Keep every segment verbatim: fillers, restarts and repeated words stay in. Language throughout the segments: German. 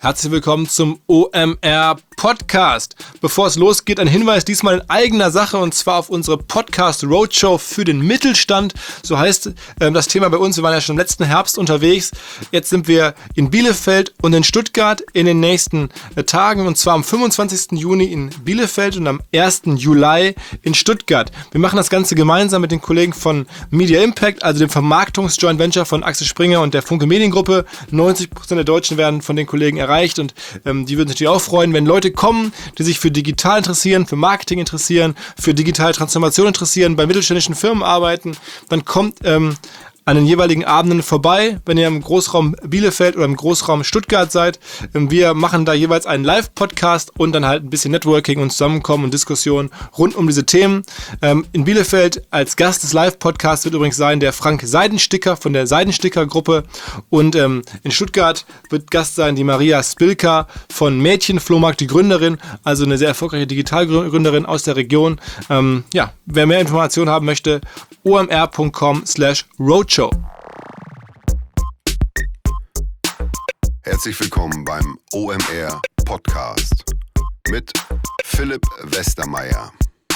Herzlich willkommen zum O M R Podcast. Bevor es losgeht, ein Hinweis diesmal in eigener Sache und zwar auf unsere Podcast Roadshow für den Mittelstand. So heißt äh, das Thema bei uns. Wir waren ja schon im letzten Herbst unterwegs. Jetzt sind wir in Bielefeld und in Stuttgart in den nächsten äh, Tagen und zwar am fünfundzwanzigsten Juni in Bielefeld und am ersten Juli in Stuttgart. Wir machen das Ganze gemeinsam mit den Kollegen von Media Impact, also dem Vermarktungs-Joint Venture von Axel Springer und der Funke Mediengruppe. neunzig Prozent der Deutschen werden von den Kollegen erreicht. Und ähm, die würden sich natürlich auch freuen, wenn Leute kommen, die sich für digital interessieren, für Marketing interessieren, für digitale Transformation interessieren, bei mittelständischen Firmen arbeiten. Dann kommt ähm, an den jeweiligen Abenden vorbei, wenn ihr im Großraum Bielefeld oder im Großraum Stuttgart seid. Wir machen da jeweils einen Live-Podcast und dann halt ein bisschen Networking und Zusammenkommen und Diskussion rund um diese Themen. In Bielefeld als Gast des Live-Podcasts wird übrigens sein der Frank Seidensticker von der Seidensticker-Gruppe und in Stuttgart wird Gast sein die Maria Spilka von Mädchenflohmarkt, die Gründerin, also eine sehr erfolgreiche Digitalgründerin aus der Region. Ja, wer mehr Informationen haben möchte, omr.com slash roadshow. Herzlich willkommen beim O M R Podcast mit Philipp Westermeier.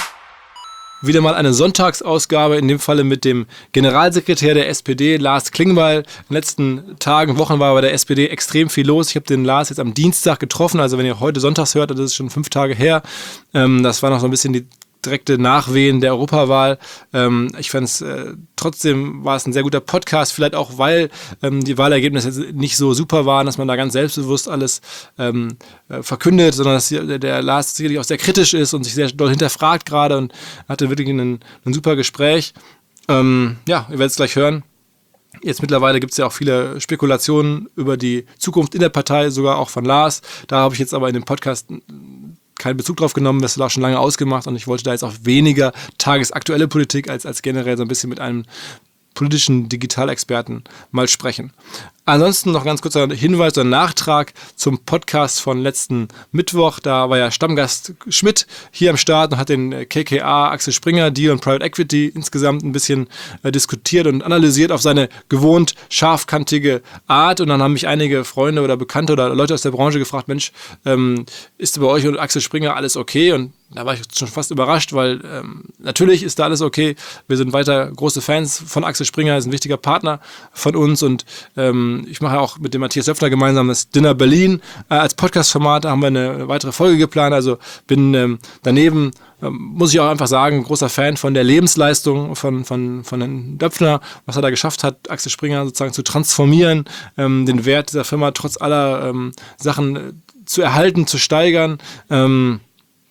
Wieder mal eine Sonntagsausgabe, in dem Falle mit dem Generalsekretär der S P D, Lars Klingbeil. In den letzten Tagen, Wochen war bei der S P D extrem viel los. Ich habe den Lars jetzt am Dienstag getroffen, also wenn ihr heute sonntags hört, das ist schon fünf Tage her. Das war noch so ein bisschen die direkte Nachwehen der Europawahl. Ähm, ich fand es äh, trotzdem war es ein sehr guter Podcast, vielleicht auch, weil ähm, die Wahlergebnisse nicht so super waren, dass man da ganz selbstbewusst alles ähm, äh, verkündet, sondern dass der, der Lars sicherlich auch sehr kritisch ist und sich sehr doll hinterfragt gerade und hatte wirklich ein, ein super Gespräch. Ähm, ja, ihr werdet es gleich hören. Jetzt mittlerweile gibt es ja auch viele Spekulationen über die Zukunft in der Partei, sogar auch von Lars. Da habe ich jetzt aber in dem Podcast keinen Bezug drauf genommen, das war schon lange ausgemacht und ich wollte da jetzt auch weniger tagesaktuelle Politik als, als generell so ein bisschen mit einem politischen Digitalexperten mal sprechen. Ansonsten noch ganz kurzer Hinweis oder Nachtrag zum Podcast von letzten Mittwoch. Da war ja Stammgast Schmidt hier am Start und hat den K K A Axel Springer Deal und Private Equity insgesamt ein bisschen äh, diskutiert und analysiert auf seine gewohnt scharfkantige Art. Und dann haben mich einige Freunde oder Bekannte oder Leute aus der Branche gefragt, Mensch, ähm, ist bei euch und Axel Springer alles okay? Und da war ich schon fast überrascht, weil ähm, natürlich ist da alles okay. Wir sind weiter große Fans von Axel Springer, ist ein wichtiger Partner von uns und ähm, ich mache auch mit dem Matthias Döpfner gemeinsam das Dinner Berlin äh, als Podcast-Format. Da haben wir eine weitere Folge geplant. Also bin ähm, daneben, ähm, muss ich auch einfach sagen, großer Fan von der Lebensleistung von, von, von Herrn Döpfner, was er da geschafft hat, Axel Springer sozusagen zu transformieren, ähm, den Wert dieser Firma trotz aller ähm, Sachen zu erhalten, zu steigern. Ähm,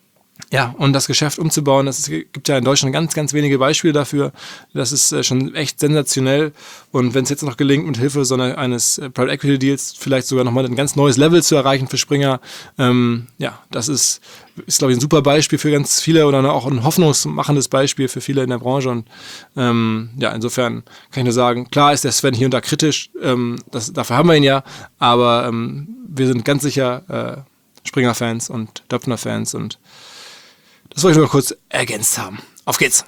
Ja, und das Geschäft umzubauen, das ist, gibt ja in Deutschland ganz, ganz wenige Beispiele dafür. Das ist äh, schon echt sensationell. Und wenn es jetzt noch gelingt, mit Hilfe so eine, eines äh, Private Equity Deals vielleicht sogar nochmal ein ganz neues Level zu erreichen für Springer, ähm, ja, das ist, ist glaube ich, ein super Beispiel für ganz viele oder auch ein hoffnungsmachendes Beispiel für viele in der Branche. Und ähm, ja, insofern kann ich nur sagen, klar ist der Sven hier und da kritisch, ähm, das, dafür haben wir ihn ja, aber ähm, wir sind ganz sicher äh, Springer-Fans und Döpfner-Fans und das wollte ich nur kurz ergänzt haben. Auf geht's!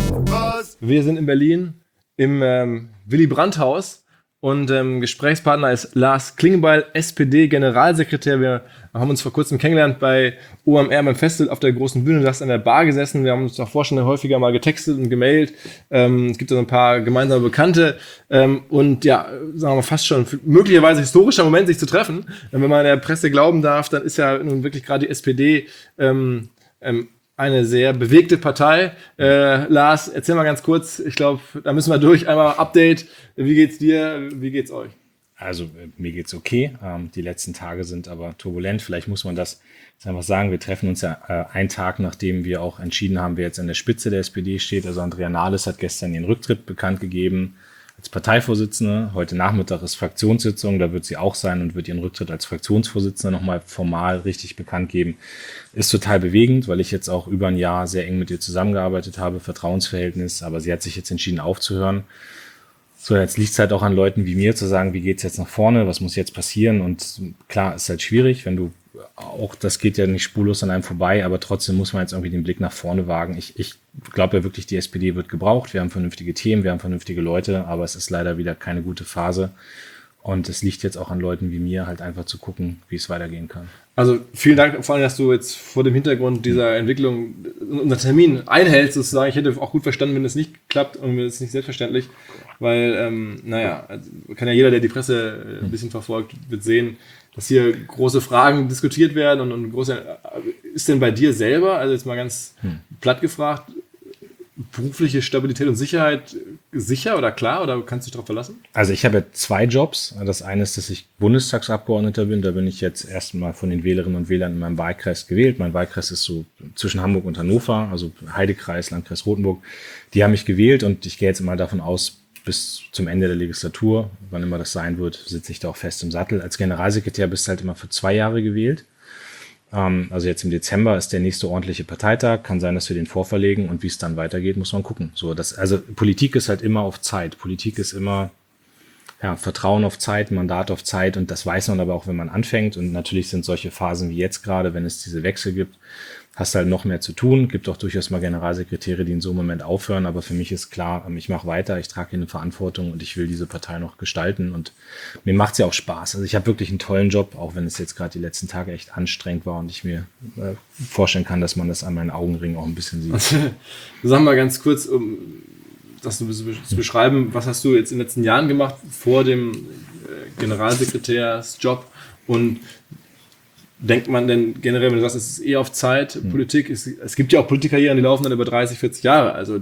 Was? Wir sind in Berlin im ähm, Willy Brandt-Haus und ähm, Gesprächspartner ist Lars Klingbeil, S P D-Generalsekretär. Wir haben uns vor kurzem kennengelernt bei O M R beim Festival auf der großen Bühne. Du hast an der Bar gesessen. Wir haben uns davor schon häufiger mal getextet und gemailt. Ähm, es gibt so ein paar gemeinsame Bekannte ähm, und ja, sagen wir mal fast schon möglicherweise historischer Moment, sich zu treffen. Wenn man der Presse glauben darf, dann ist ja nun wirklich gerade die S P D ähm, ähm, eine sehr bewegte Partei. Äh, Lars, erzähl mal ganz kurz, ich glaube, da müssen wir durch, einmal Update. Wie geht's dir, wie geht's euch? Also mir geht's okay. Ähm, die letzten Tage sind aber turbulent. Vielleicht muss man das einfach sagen. Wir treffen uns ja äh, einen Tag, nachdem wir auch entschieden haben, wer jetzt an der Spitze der S P D steht. Also Andrea Nahles hat gestern ihren Rücktritt bekannt gegeben als Parteivorsitzende. Heute Nachmittag ist Fraktionssitzung, da wird sie auch sein und wird ihren Rücktritt als Fraktionsvorsitzende nochmal formal richtig bekannt geben. Ist total bewegend, weil ich jetzt auch über ein Jahr sehr eng mit ihr zusammengearbeitet habe, Vertrauensverhältnis, aber sie hat sich jetzt entschieden aufzuhören. So, jetzt liegt es halt auch an Leuten wie mir zu sagen, wie geht's jetzt nach vorne, was muss jetzt passieren, und klar, ist halt schwierig, wenn du auch, das geht ja nicht spurlos an einem vorbei, aber trotzdem muss man jetzt irgendwie den Blick nach vorne wagen. Ich, ich glaube ja wirklich, die S P D wird gebraucht, wir haben vernünftige Themen, wir haben vernünftige Leute, aber es ist leider wieder keine gute Phase. Und es liegt jetzt auch an Leuten wie mir, halt einfach zu gucken, wie es weitergehen kann. Also vielen Dank, vor allem, dass du jetzt vor dem Hintergrund dieser Entwicklung unseren Termin einhältst, sozusagen. Ich hätte auch gut verstanden, wenn es nicht klappt und es ist nicht selbstverständlich, weil, ähm, naja, also kann ja jeder, der die Presse ein bisschen verfolgt, wird sehen, dass hier große Fragen diskutiert werden und, und große, ist denn bei dir selber, also jetzt mal ganz hm. platt gefragt, berufliche Stabilität und Sicherheit sicher oder klar oder kannst du dich darauf verlassen? Also ich habe ja zwei Jobs. Das eine ist, dass ich Bundestagsabgeordneter bin. Da bin ich jetzt erstmal von den Wählerinnen und Wählern in meinem Wahlkreis gewählt. Mein Wahlkreis ist so zwischen Hamburg und Hannover, also Heidekreis, Landkreis Rothenburg. Die haben mich gewählt und ich gehe jetzt mal davon aus, bis zum Ende der Legislatur, wann immer das sein wird, sitze ich da auch fest im Sattel. Als Generalsekretär bist du halt immer für zwei Jahre gewählt. Also jetzt im Dezember ist der nächste ordentliche Parteitag. Kann sein, dass wir den vorverlegen und wie es dann weitergeht, muss man gucken. So, das, also Politik ist halt immer auf Zeit. Politik ist immer ja, Vertrauen auf Zeit, Mandat auf Zeit und das weiß man aber auch, wenn man anfängt. Und natürlich sind solche Phasen wie jetzt gerade, wenn es diese Wechsel gibt, hast halt noch mehr zu tun. Gibt auch durchaus mal Generalsekretäre, die in so einem Moment aufhören. Aber für mich ist klar, ich mache weiter, ich trage hier eine Verantwortung und ich will diese Partei noch gestalten. Und mir macht es ja auch Spaß. Also ich habe wirklich einen tollen Job, auch wenn es jetzt gerade die letzten Tage echt anstrengend war und ich mir äh, vorstellen kann, dass man das an meinen Augenringen auch ein bisschen sieht. Also, sag mal ganz kurz, um das zu beschreiben, was hast du jetzt in den letzten Jahren gemacht vor dem äh, Generalsekretärsjob und denkt man denn generell, wenn du sagst, es ist eher auf Zeit, mhm. Politik, es, es gibt ja auch Politikkarrieren, die laufen dann über dreißig, vierzig Jahre, also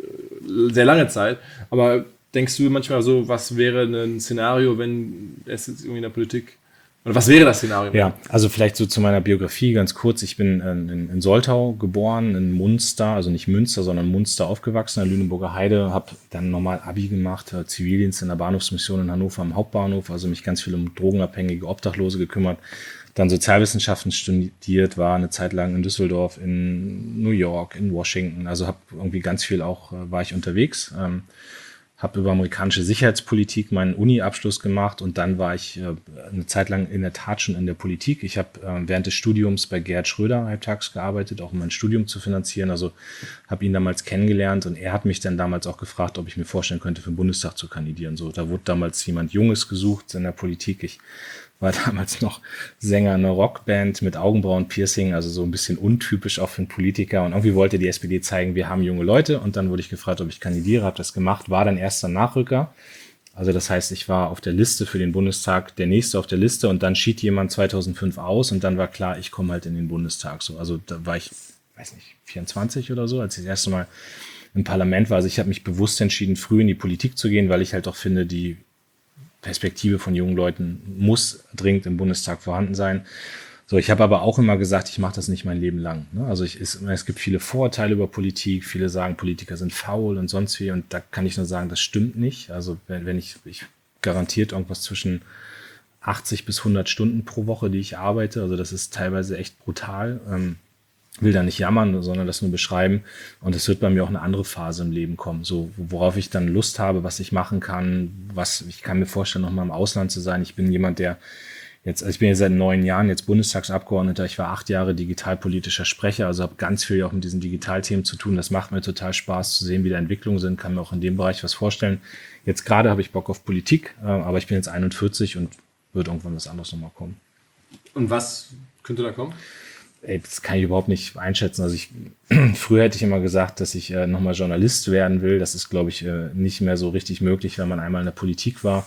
sehr lange Zeit, aber denkst du manchmal so, was wäre ein Szenario, wenn es jetzt irgendwie in der Politik, oder was wäre das Szenario? Ja, also vielleicht so zu meiner Biografie ganz kurz. Ich bin in, in Soltau geboren, in Munster, also nicht Münster, sondern Munster aufgewachsen, in der Lüneburger Heide, habe dann nochmal Abi gemacht, Zivildienst in der Bahnhofsmission in Hannover am Hauptbahnhof, also mich ganz viel um drogenabhängige Obdachlose gekümmert. Dann Sozialwissenschaften studiert, war eine Zeit lang in Düsseldorf, in New York, in Washington. Also habe irgendwie ganz viel auch, war ich unterwegs. Ähm, habe über amerikanische Sicherheitspolitik meinen Uni-Abschluss gemacht und dann war ich äh, eine Zeit lang in der Tat schon in der Politik. Ich habe äh, während des Studiums bei Gerhard Schröder halbtags gearbeitet, auch um mein Studium zu finanzieren. Also habe ihn damals kennengelernt und er hat mich dann damals auch gefragt, ob ich mir vorstellen könnte, für den Bundestag zu kandidieren. So, da wurde damals jemand Junges gesucht in der Politik. Ich war damals noch Sänger einer Rockband mit Augenbrauen-Piercing, also so ein bisschen untypisch auch für einen Politiker. Und irgendwie wollte die S P D zeigen, wir haben junge Leute. Und dann wurde ich gefragt, ob ich kandidiere, habe das gemacht, war dann erster Nachrücker. Also das heißt, ich war auf der Liste für den Bundestag, der nächste auf der Liste. Und dann schied jemand zweitausendfünf aus und dann war klar, ich komme halt in den Bundestag. So, also da war ich, weiß nicht, vierundzwanzig oder so, als ich das erste Mal im Parlament war. Also ich habe mich bewusst entschieden, früh in die Politik zu gehen, weil ich halt auch finde, die Perspektive von jungen Leuten muss dringend im Bundestag vorhanden sein. So, ich habe aber auch immer gesagt, ich mache das nicht mein Leben lang. Ne? Also ich, es, es gibt viele Vorurteile über Politik. Viele sagen, Politiker sind faul und sonst wie. Und da kann ich nur sagen, das stimmt nicht. Also wenn, wenn ich, ich garantiert irgendwas zwischen achtzig bis hundert Stunden pro Woche, die ich arbeite. Also das ist teilweise echt brutal. Ähm, will da nicht jammern, sondern das nur beschreiben. Und es wird bei mir auch eine andere Phase im Leben kommen, so worauf ich dann Lust habe, was ich machen kann, was ich kann mir vorstellen, noch mal im Ausland zu sein. Ich bin jemand, der jetzt, also ich bin jetzt seit neun Jahren jetzt Bundestagsabgeordneter. Ich war acht Jahre digitalpolitischer Sprecher, also habe ganz viel auch mit diesen Digitalthemen zu tun. Das macht mir total Spaß zu sehen, wie da Entwicklungen sind. Kann mir auch in dem Bereich was vorstellen. Jetzt gerade habe ich Bock auf Politik, aber ich bin jetzt einundvierzig und wird irgendwann was anderes nochmal kommen. Und was könnte da kommen? Ey, das kann ich überhaupt nicht einschätzen. Also ich, früher hätte ich immer gesagt, dass ich äh, nochmal Journalist werden will. Das ist, glaube ich, äh, nicht mehr so richtig möglich, wenn man einmal in der Politik war.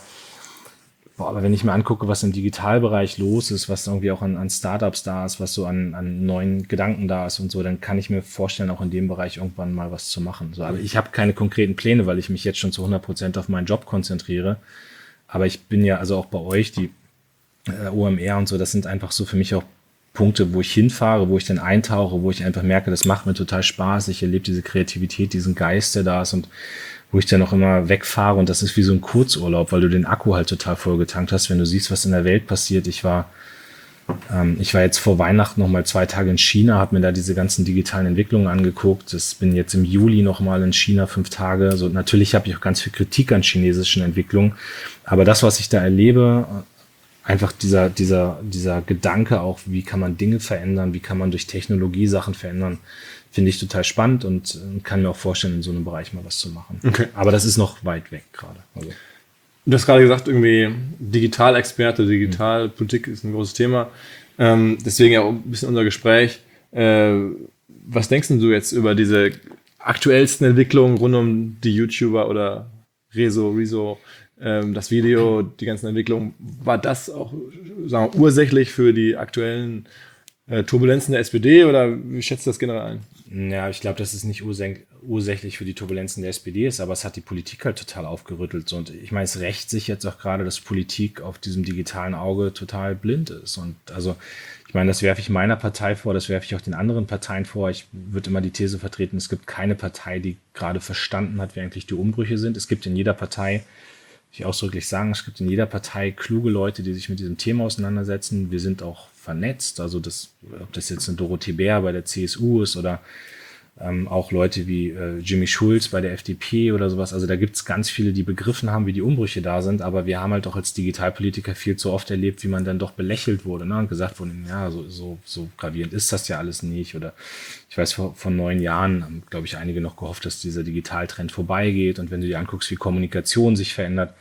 Boah, aber wenn ich mir angucke, was im Digitalbereich los ist, was irgendwie auch an, an Startups da ist, was so an, an neuen Gedanken da ist und so, dann kann ich mir vorstellen, auch in dem Bereich irgendwann mal was zu machen. So, aber ich habe keine konkreten Pläne, weil ich mich jetzt schon zu hundert Prozent auf meinen Job konzentriere. Aber ich bin ja, also auch bei euch, die äh, O M R und so, das sind einfach so für mich auch Punkte, wo ich hinfahre, wo ich dann eintauche, wo ich einfach merke, das macht mir total Spaß. Ich erlebe diese Kreativität, diesen Geist, der da ist und wo ich dann auch immer wegfahre und das ist wie so ein Kurzurlaub, weil du den Akku halt total vollgetankt hast, wenn du siehst, was in der Welt passiert. Ich war, ähm, ich war jetzt vor Weihnachten noch mal zwei Tage in China, habe mir da diese ganzen digitalen Entwicklungen angeguckt. Ich bin jetzt im Juli noch mal in China fünf Tage. So, natürlich habe ich auch ganz viel Kritik an chinesischen Entwicklungen, aber das, was ich da erlebe, einfach dieser, dieser, dieser Gedanke auch, wie kann man Dinge verändern, wie kann man durch Technologie Sachen verändern, finde ich total spannend und kann mir auch vorstellen, in so einem Bereich mal was zu machen. Okay. Aber das ist noch weit weg gerade. Also. Du hast gerade gesagt, irgendwie Digitalexperte, Digitalpolitik ist ein großes Thema. Ähm, deswegen ja auch ein bisschen unser Gespräch. Äh, was denkst du jetzt über diese aktuellsten Entwicklungen rund um die YouTuber oder Rezo, Rezo, ähm, das Video, die ganzen Entwicklungen? War das auch, sagen wir, ursächlich für die aktuellen äh, Turbulenzen der S P D oder wie schätzt du das generell ein? Ja, ich glaube, dass es nicht ursäch- ursächlich für die Turbulenzen der S P D ist, aber es hat die Politik halt total aufgerüttelt. Und ich meine, es rächt sich jetzt auch gerade, dass Politik auf diesem digitalen Auge total blind ist. Und also, ich meine, das werfe ich meiner Partei vor, das werfe ich auch den anderen Parteien vor. Ich würde immer die These vertreten, es gibt keine Partei, die gerade verstanden hat, wie eigentlich die Umbrüche sind. Es gibt in jeder Partei, will ich ausdrücklich sagen, es gibt in jeder Partei kluge Leute, die sich mit diesem Thema auseinandersetzen. Wir sind auch vernetzt, also das, ob das jetzt eine Dorothee Bär bei der C S U ist oder ähm, auch Leute wie äh, Jimmy Schulz bei der F D P oder sowas. Also da gibt es ganz viele, die begriffen haben, wie die Umbrüche da sind, aber wir haben halt auch als Digitalpolitiker viel zu oft erlebt, wie man dann doch belächelt wurde, ne? Und gesagt wurde, ja, so, so, so gravierend ist das ja alles nicht. Oder ich weiß, vor, vor neun Jahren haben, glaube ich, einige noch gehofft, dass dieser Digitaltrend vorbeigeht. Und wenn du dir anguckst, wie Kommunikation sich verändert,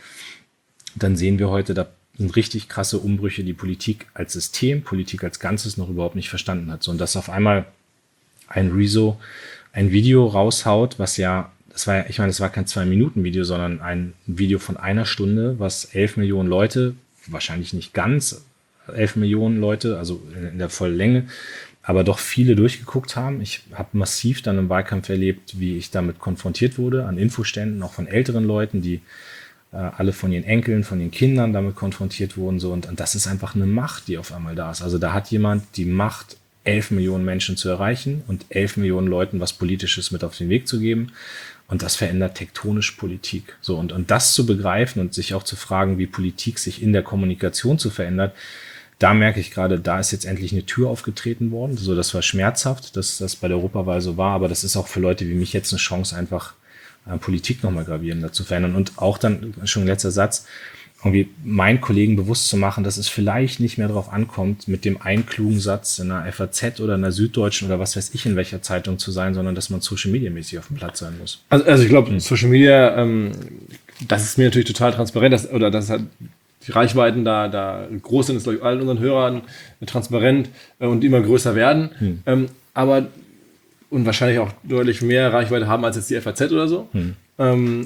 dann sehen wir heute, da sind richtig krasse Umbrüche, die Politik als System, Politik als Ganzes noch überhaupt nicht verstanden hat. So, und dass auf einmal ein Rezo ein Video raushaut, was ja, das war ja, ich meine, das war kein Zwei-Minuten-Video, sondern ein Video von einer Stunde, was elf Millionen Leute, wahrscheinlich nicht ganz elf Millionen Leute, also in der vollen Länge, aber doch viele durchgeguckt haben. Ich habe massiv dann im Wahlkampf erlebt, wie ich damit konfrontiert wurde, an Infoständen, auch von älteren Leuten, die alle von ihren Enkeln, von ihren Kindern damit konfrontiert wurden. So. Und, und das ist einfach eine Macht, die auf einmal da ist. Also da hat jemand die Macht, elf Millionen Menschen zu erreichen und elf Millionen Leuten was Politisches mit auf den Weg zu geben. Und das verändert tektonisch Politik. So, und, und das zu begreifen und sich auch zu fragen, wie Politik sich in der Kommunikation zu verändert, da merke ich gerade, da ist jetzt endlich eine Tür aufgetreten worden. So, das war schmerzhaft, dass das bei der Europawahl so war, aber das ist auch für Leute wie mich jetzt eine Chance, einfach Politik nochmal gravierender zu verändern. Und auch dann, schon letzter Satz, irgendwie meinen Kollegen bewusst zu machen, dass es vielleicht nicht mehr darauf ankommt, mit dem einen klugen Satz in einer F A Z oder in einer Süddeutschen oder was weiß ich in welcher Zeitung zu sein, sondern dass man Social Media mäßig auf dem Platz sein muss. Also, also ich glaube, mhm. Social Media, ähm, das ist mir natürlich total transparent, dass, oder dass halt die Reichweiten da, da groß sind, ist glaube ich allen unseren Hörern transparent äh, und immer größer werden. Mhm. Ähm, aber und wahrscheinlich auch deutlich mehr Reichweite haben als jetzt die F A Z oder so. Hm. Ähm,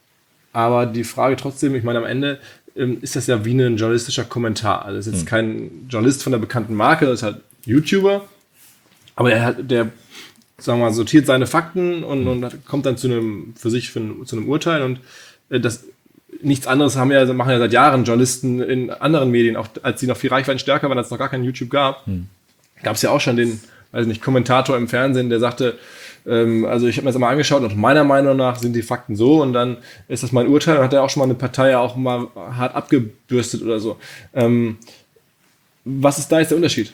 aber die Frage trotzdem, ich meine, am Ende ähm, ist das ja wie ein journalistischer Kommentar. Also es ist jetzt hm. kein Journalist von der bekannten Marke, das ist halt YouTuber, aber der, hat, der sagen wir mal, sortiert seine Fakten und, hm. und kommt dann zu einem, für sich für ein, zu einem Urteil und äh, das nichts anderes haben ja, machen ja seit Jahren Journalisten in anderen Medien, auch als sie noch viel Reichweiten stärker waren, als es noch gar kein YouTube gab, hm. gab es ja auch schon den weiß nicht, Kommentator im Fernsehen, der sagte, ähm, also ich habe mir das mal angeschaut und meiner Meinung nach sind die Fakten so und dann ist das mein Urteil und hat er auch schon mal eine Partei ja auch mal hart abgebürstet oder so. Ähm, was ist da jetzt der Unterschied?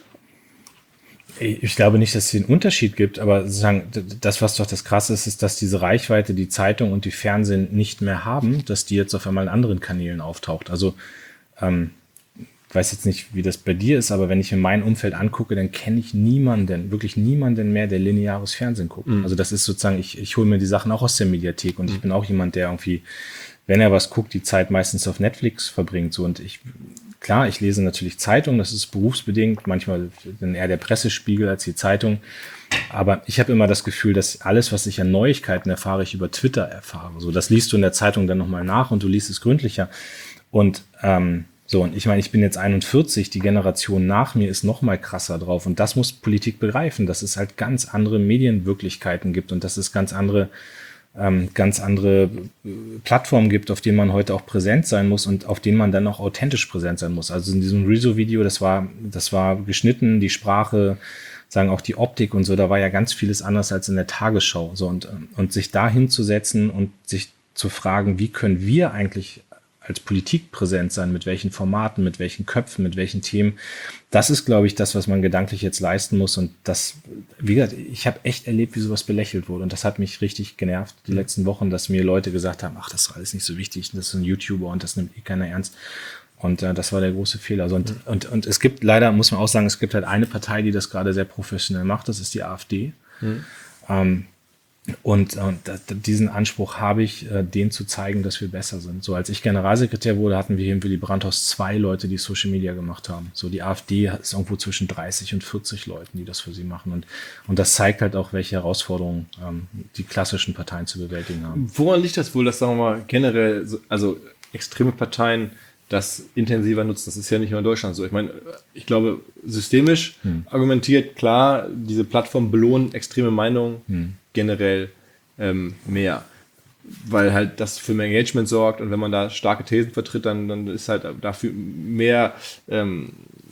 Ich glaube nicht, dass es den Unterschied gibt, aber sozusagen das, was doch das Krasse ist, ist, dass diese Reichweite, die Zeitung und die Fernsehen nicht mehr haben, dass die jetzt auf einmal in anderen Kanälen auftaucht. Also ähm, ich weiß jetzt nicht, wie das bei dir ist, aber wenn ich mir mein Umfeld angucke, dann kenne ich niemanden, wirklich niemanden mehr, der lineares Fernsehen guckt. Mhm. Also das ist sozusagen, ich, ich hole mir die Sachen auch aus der Mediathek und mhm. ich bin auch jemand, der irgendwie, wenn er was guckt, die Zeit meistens auf Netflix verbringt. So und ich, klar, ich lese natürlich Zeitungen, das ist berufsbedingt, manchmal dann eher der Pressespiegel als die Zeitung. Aber ich habe immer das Gefühl, dass alles, was ich an Neuigkeiten erfahre, ich über Twitter erfahre. So, das liest du in der Zeitung dann nochmal nach und du liest es gründlicher. Und ähm, so, und ich meine, ich bin jetzt einundvierzig, die Generation nach mir ist noch mal krasser drauf. Und das muss Politik begreifen, dass es halt ganz andere Medienwirklichkeiten gibt und dass es ganz andere, ähm, ganz andere Plattformen gibt, auf denen man heute auch präsent sein muss und auf denen man dann auch authentisch präsent sein muss. Also in diesem Rezo-Video, das war, das war geschnitten, die Sprache, sagen auch die Optik und so, da war ja ganz vieles anders als in der Tagesschau. So, und, und sich da hinzusetzen und sich zu fragen, wie können wir eigentlich als Politik präsent sein, mit welchen Formaten, mit welchen Köpfen, mit welchen Themen. Das ist, glaube ich, das, was man gedanklich jetzt leisten muss. Und das, wie gesagt, ich habe echt erlebt, wie sowas belächelt wurde. Und das hat mich richtig genervt, die letzten Wochen, dass mir Leute gesagt haben, ach, das ist alles nicht so wichtig, das ist ein YouTuber und das nimmt eh keiner ernst. Und äh, das war der große Fehler. Also, und, und, und es gibt leider, muss man auch sagen, es gibt halt eine Partei, die das gerade sehr professionell macht, das ist die AfD. Mhm. Ähm, Und, und diesen Anspruch habe ich, äh, denen zu zeigen, dass wir besser sind. So, als ich Generalsekretär wurde, hatten wir hier im Willy Brandt-Haus zwei Leute, die Social Media gemacht haben. So, die AfD ist irgendwo zwischen dreißig und vierzig Leuten, die das für sie machen. Und, und das zeigt halt auch, welche Herausforderungen ähm, die klassischen Parteien zu bewältigen haben. Woran liegt das wohl, dass, sagen wir mal, generell, so- also extreme Parteien das intensiver nutzen? Das ist ja nicht nur in Deutschland so. Ich meine, ich glaube, systemisch argumentiert, klar, diese Plattformen belohnen extreme Meinungen generell ähm, mehr, weil halt das für mehr Engagement sorgt, und wenn man da starke Thesen vertritt, dann, dann ist halt dafür mehr ähm,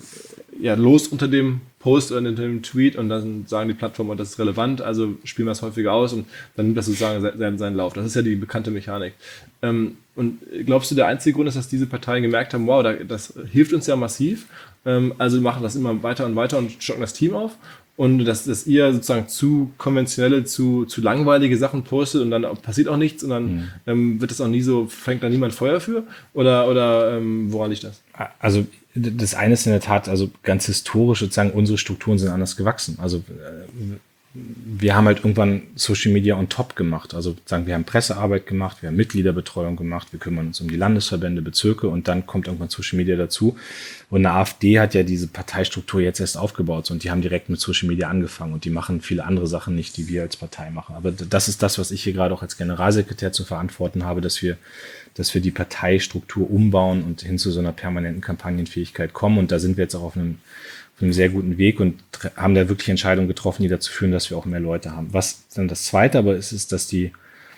ja, los unter dem Post oder unter dem Tweet, und dann sagen die Plattformen, das ist relevant, also spielen wir es häufiger aus, und dann nimmt das sozusagen seinen, seinen Lauf. Das ist ja die bekannte Mechanik. Ähm, und glaubst du, der einzige Grund ist, dass diese Parteien gemerkt haben, wow, das hilft uns ja massiv, ähm, also machen das immer weiter und weiter und stocken das Team auf? Und dass, dass ihr sozusagen zu konventionelle, zu, zu langweilige Sachen postet und dann passiert auch nichts, und dann mhm. ähm, wird das auch nie so, fängt da niemand Feuer für? Oder, oder ähm, woran liegt das? Also das eine ist in der Tat, also ganz historisch sozusagen, unsere Strukturen sind anders gewachsen. Also äh, wir haben halt irgendwann Social Media on top gemacht. Also sagen, wir haben Pressearbeit gemacht, wir haben Mitgliederbetreuung gemacht, wir kümmern uns um die Landesverbände, Bezirke, und dann kommt irgendwann Social Media dazu. Und eine AfD hat ja diese Parteistruktur jetzt erst aufgebaut, und die haben direkt mit Social Media angefangen, und die machen viele andere Sachen nicht, die wir als Partei machen. Aber das ist das, was ich hier gerade auch als Generalsekretär zu verantworten habe, dass wir, dass wir die Parteistruktur umbauen und hin zu so einer permanenten Kampagnenfähigkeit kommen. Und da sind wir jetzt auch auf einem auf einem sehr guten Weg und haben da wirklich Entscheidungen getroffen, die dazu führen, dass wir auch mehr Leute haben. Was dann das Zweite aber ist, ist, dass die,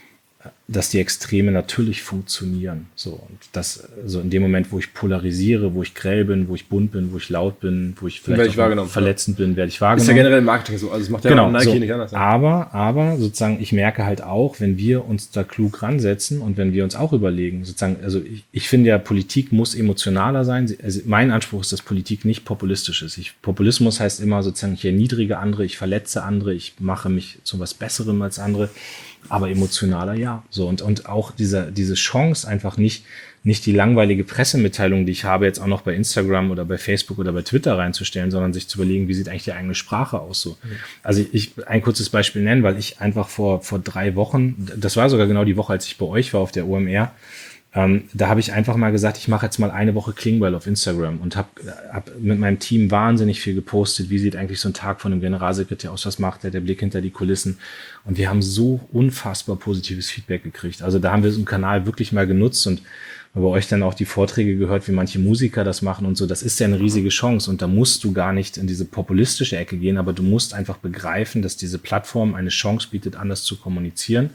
dass die Extreme natürlich funktionieren. So, und das, so in dem Moment, wo ich polarisiere, wo ich grell bin, wo ich bunt bin, wo ich laut bin, wo ich vielleicht auch verletzend bin, werde ich wahrgenommen. Ist ja generell Marketing so, also das macht ja genau, Nike so. nicht anders. Ja. Aber, aber sozusagen, ich merke halt auch, wenn wir uns da klug ransetzen und wenn wir uns auch überlegen, sozusagen, also ich, ich finde ja, Politik muss emotionaler sein. Also mein Anspruch ist, dass Politik nicht populistisch ist. Ich, Populismus heißt immer sozusagen, ich erniedrige andere, ich verletze andere, ich mache mich zu was Besserem als andere. Aber emotionaler, ja. So, und, und auch diese, diese Chance, einfach nicht, nicht die langweilige Pressemitteilung, die ich habe, jetzt auch noch bei Instagram oder bei Facebook oder bei Twitter reinzustellen, sondern sich zu überlegen, wie sieht eigentlich die eigene Sprache aus, so. Mhm. Also ich, ein kurzes Beispiel nennen, weil ich einfach vor, vor drei Wochen, das war sogar genau die Woche, als ich bei euch war auf der O M R, Ähm, da habe ich einfach mal gesagt, ich mache jetzt mal eine Woche Klingbeil auf Instagram und habe hab mit meinem Team wahnsinnig viel gepostet. Wie sieht eigentlich so ein Tag von einem Generalsekretär aus? Was macht der? Der Blick hinter die Kulissen. Und wir haben so unfassbar positives Feedback gekriegt. Also da haben wir so einen Kanal wirklich mal genutzt und bei euch dann auch die Vorträge gehört, wie manche Musiker das machen und so. Das ist ja eine riesige Chance und da musst du gar nicht in diese populistische Ecke gehen, aber du musst einfach begreifen, dass diese Plattform eine Chance bietet, anders zu kommunizieren.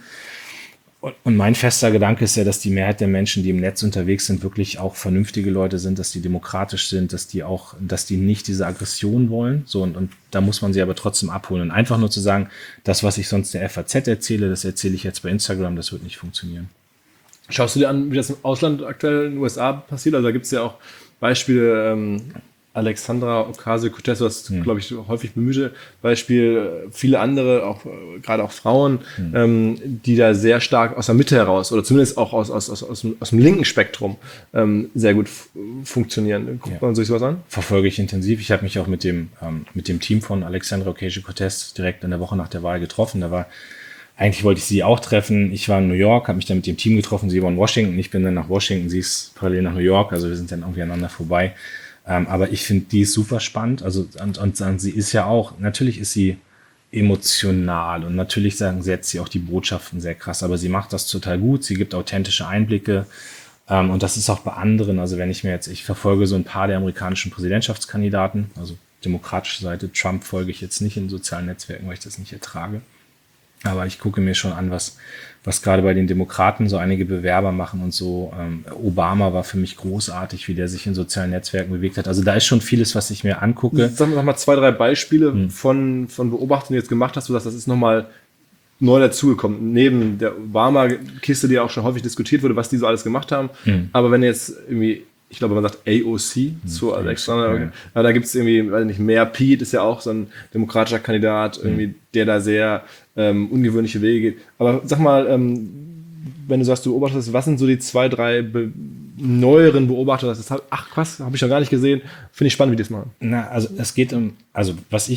Und mein fester Gedanke ist ja, dass die Mehrheit der Menschen, die im Netz unterwegs sind, wirklich auch vernünftige Leute sind, dass die demokratisch sind, dass die auch, dass die nicht diese Aggression wollen. So, und, und da muss man sie aber trotzdem abholen. Und einfach nur zu sagen, das, was ich sonst der F A Z erzähle, das erzähle ich jetzt bei Instagram, das wird nicht funktionieren. Schaust du dir an, wie das im Ausland aktuell in den U S A passiert? Also da gibt es ja auch Beispiele, ähm, Alexandra Ocasio-Cortez, was, hm. glaube ich, häufig bemühte Beispiel, viele andere, auch gerade auch Frauen, hm. ähm, die da sehr stark aus der Mitte heraus oder zumindest auch aus, aus, aus, aus, dem, aus dem linken Spektrum ähm, sehr gut f- funktionieren. Guckt ja. man sich sowas an? Verfolge ich intensiv. Ich habe mich auch mit dem, ähm, mit dem Team von Alexandra Ocasio-Cortez direkt in der Woche nach der Wahl getroffen. Da war Eigentlich wollte ich sie auch treffen. Ich war in New York, habe mich dann mit dem Team getroffen. Sie war in Washington. Ich bin dann nach Washington. Sie ist parallel nach New York. Also wir sind dann irgendwie aneinander vorbei. Ähm, aber ich finde, die ist super spannend. Also, und, und, und sie ist ja auch, natürlich ist sie emotional und natürlich sagen, setzt sie auch die Botschaften sehr krass. Aber sie macht das total gut. Sie gibt authentische Einblicke. Ähm, und das ist auch bei anderen. Also wenn ich mir jetzt, ich verfolge so ein paar der amerikanischen Präsidentschaftskandidaten. Also demokratische Seite. Trump folge ich jetzt nicht in sozialen Netzwerken, weil ich das nicht ertrage. Aber ich gucke mir schon an, was, was gerade bei den Demokraten so einige Bewerber machen und so. Ähm, Obama war für mich großartig, wie der sich in sozialen Netzwerken bewegt hat. Also da ist schon vieles, was ich mir angucke. Sag mal, sag mal zwei, drei Beispiele hm. von, von Beobachtungen, die du jetzt gemacht hast. Du sagst, das ist nochmal neu dazugekommen. Neben der Obama-Kiste, die ja auch schon häufig diskutiert wurde, was die so alles gemacht haben. Hm. Aber wenn jetzt irgendwie, ich glaube, man sagt A O C hm. zu Alexander, ja. aber da gibt es irgendwie, weiß nicht, mehr. Pete ist ja auch so ein demokratischer Kandidat, irgendwie, hm. der da sehr ähm, ungewöhnliche Wege geht. Aber sag mal, ähm, wenn du sagst, du beobachtest, was sind so die zwei, drei be- neueren Beobachter? Das ist, ach krass, habe ich noch gar nicht gesehen. Finde ich spannend, wie die das machen. Na, also es geht um, also was ich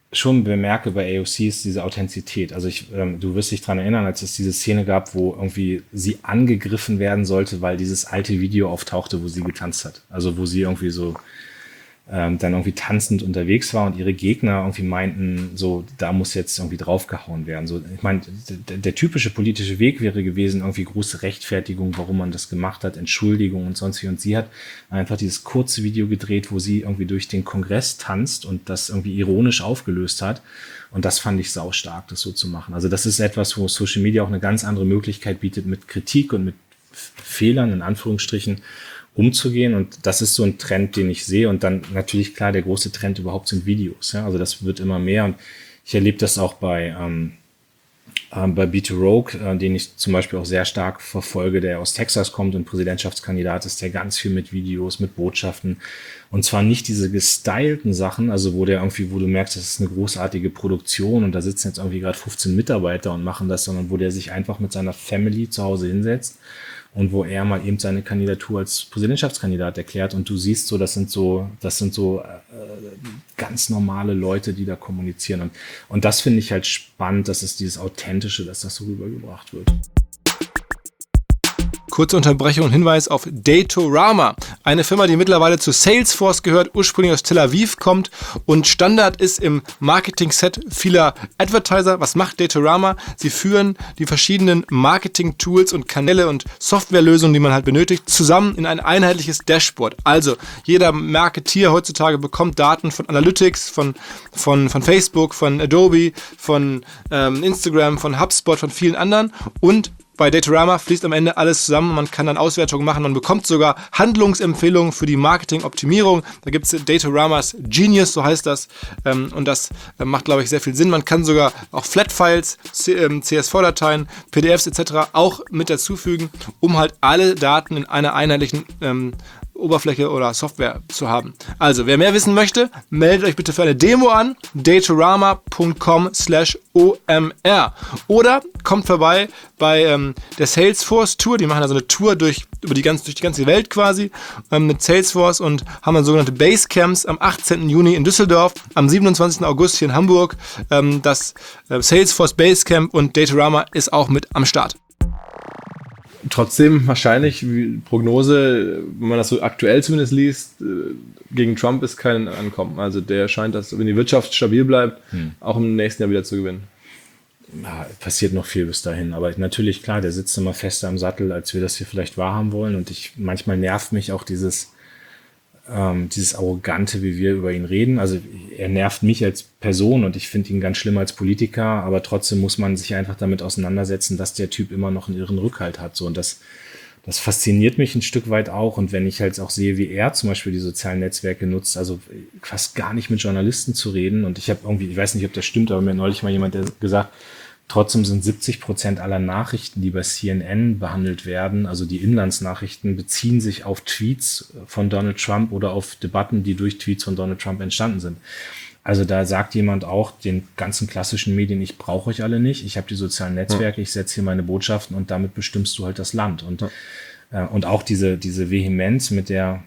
schon bemerke bei A O C ist diese Authentizität. Also ich, ähm, du wirst dich daran erinnern, als es diese Szene gab, wo irgendwie sie angegriffen werden sollte, weil dieses alte Video auftauchte, wo sie getanzt hat. Also wo sie irgendwie so ähm, dann irgendwie tanzend unterwegs war und ihre Gegner irgendwie meinten, so, da muss jetzt irgendwie draufgehauen werden. So, ich meine, der, der typische politische Weg wäre gewesen, irgendwie große Rechtfertigung, warum man das gemacht hat, Entschuldigung und sonst wie. Und sie hat einfach dieses kurze Video gedreht, wo sie irgendwie durch den Kongress tanzt und das irgendwie ironisch aufgelöst hat. Und das fand ich saustark, das so zu machen. Also das ist etwas, wo Social Media auch eine ganz andere Möglichkeit bietet, mit Kritik und mit Fehlern, in Anführungsstrichen, umzugehen. Und das ist so ein Trend, den ich sehe. Und dann natürlich, klar, der große Trend überhaupt sind Videos. Ja? Also das wird immer mehr. Und ich erlebe das auch bei, ähm, ähm, bei B zwei Rogue, äh, den ich zum Beispiel auch sehr stark verfolge, der aus Texas kommt und Präsidentschaftskandidat ist, der ganz viel mit Videos, mit Botschaften. Und zwar nicht diese gestylten Sachen, also wo der irgendwie, wo du merkst, das ist eine großartige Produktion und da sitzen jetzt irgendwie gerade fünfzehn Mitarbeiter und machen das, sondern wo der sich einfach mit seiner Family zu Hause hinsetzt und wo er mal eben seine Kandidatur als Präsidentschaftskandidat erklärt und du siehst so, das sind so, das sind so äh, ganz normale Leute, die da kommunizieren und, und das finde ich halt spannend, dass es dieses Authentische, dass das so rübergebracht wird. Kurze Unterbrechung und Hinweis auf Datorama, eine Firma, die mittlerweile zu Salesforce gehört, ursprünglich aus Tel Aviv kommt und Standard ist im Marketing-Set vieler Advertiser. Was macht Datorama? Sie führen die verschiedenen Marketing-Tools und Kanäle und Softwarelösungen, die man halt benötigt, zusammen in ein einheitliches Dashboard. Also jeder Marketeer heutzutage bekommt Daten von Analytics, von, von, von Facebook, von Adobe, von ähm, Instagram, von HubSpot, von vielen anderen und bei Datorama fließt am Ende alles zusammen, man kann dann Auswertungen machen, man bekommt sogar Handlungsempfehlungen für die Marketingoptimierung. Da gibt es Datoramas Genius, so heißt das, und das macht, glaube ich, sehr viel Sinn. Man kann sogar auch Flat-Files, C S V-Dateien, P D Fs et cetera auch mit dazufügen, um halt alle Daten in einer einheitlichen ähm, Oberfläche oder Software zu haben. Also, wer mehr wissen möchte, meldet euch bitte für eine Demo an, datorama punkt com slash O M R oder kommt vorbei bei ähm, der Salesforce Tour, die machen da so eine Tour durch, über die ganze, durch die ganze Welt quasi ähm, mit Salesforce und haben dann sogenannte Basecamps am achtzehnten Juni in Düsseldorf, am siebenundzwanzigsten August hier in Hamburg, ähm, das äh, Salesforce Basecamp und Datorama ist auch mit am Start. Trotzdem wahrscheinlich, wie Prognose, wenn man das so aktuell zumindest liest, gegen Trump ist kein Ankommen. Also der scheint, dass, wenn die Wirtschaft stabil bleibt, hm. auch im nächsten Jahr wieder zu gewinnen. Ja, passiert noch viel bis dahin. Aber natürlich, klar, der sitzt immer fester im Sattel, als wir das hier vielleicht wahrhaben wollen. Und ich manchmal nervt mich auch dieses, ähm, dieses Arrogante, wie wir über ihn reden. Also er nervt mich als Person und ich finde ihn ganz schlimm als Politiker, aber trotzdem muss man sich einfach damit auseinandersetzen, dass der Typ immer noch einen irren Rückhalt hat. So, und das, das fasziniert mich ein Stück weit auch. Und wenn ich halt auch sehe, wie er zum Beispiel die sozialen Netzwerke nutzt, also fast gar nicht mit Journalisten zu reden. Und ich habe irgendwie, ich weiß nicht, ob das stimmt, aber mir hat neulich mal jemand der gesagt, trotzdem sind siebzig Prozent aller Nachrichten, die bei C N N behandelt werden, also die Inlandsnachrichten, beziehen sich auf Tweets von Donald Trump oder auf Debatten, die durch Tweets von Donald Trump entstanden sind. Also da sagt jemand auch den ganzen klassischen Medien, ich brauche euch alle nicht, ich habe die sozialen Netzwerke, ich setze hier meine Botschaften und damit bestimmst du halt das Land. Und, ja. äh, und auch diese, diese Vehemenz, mit der,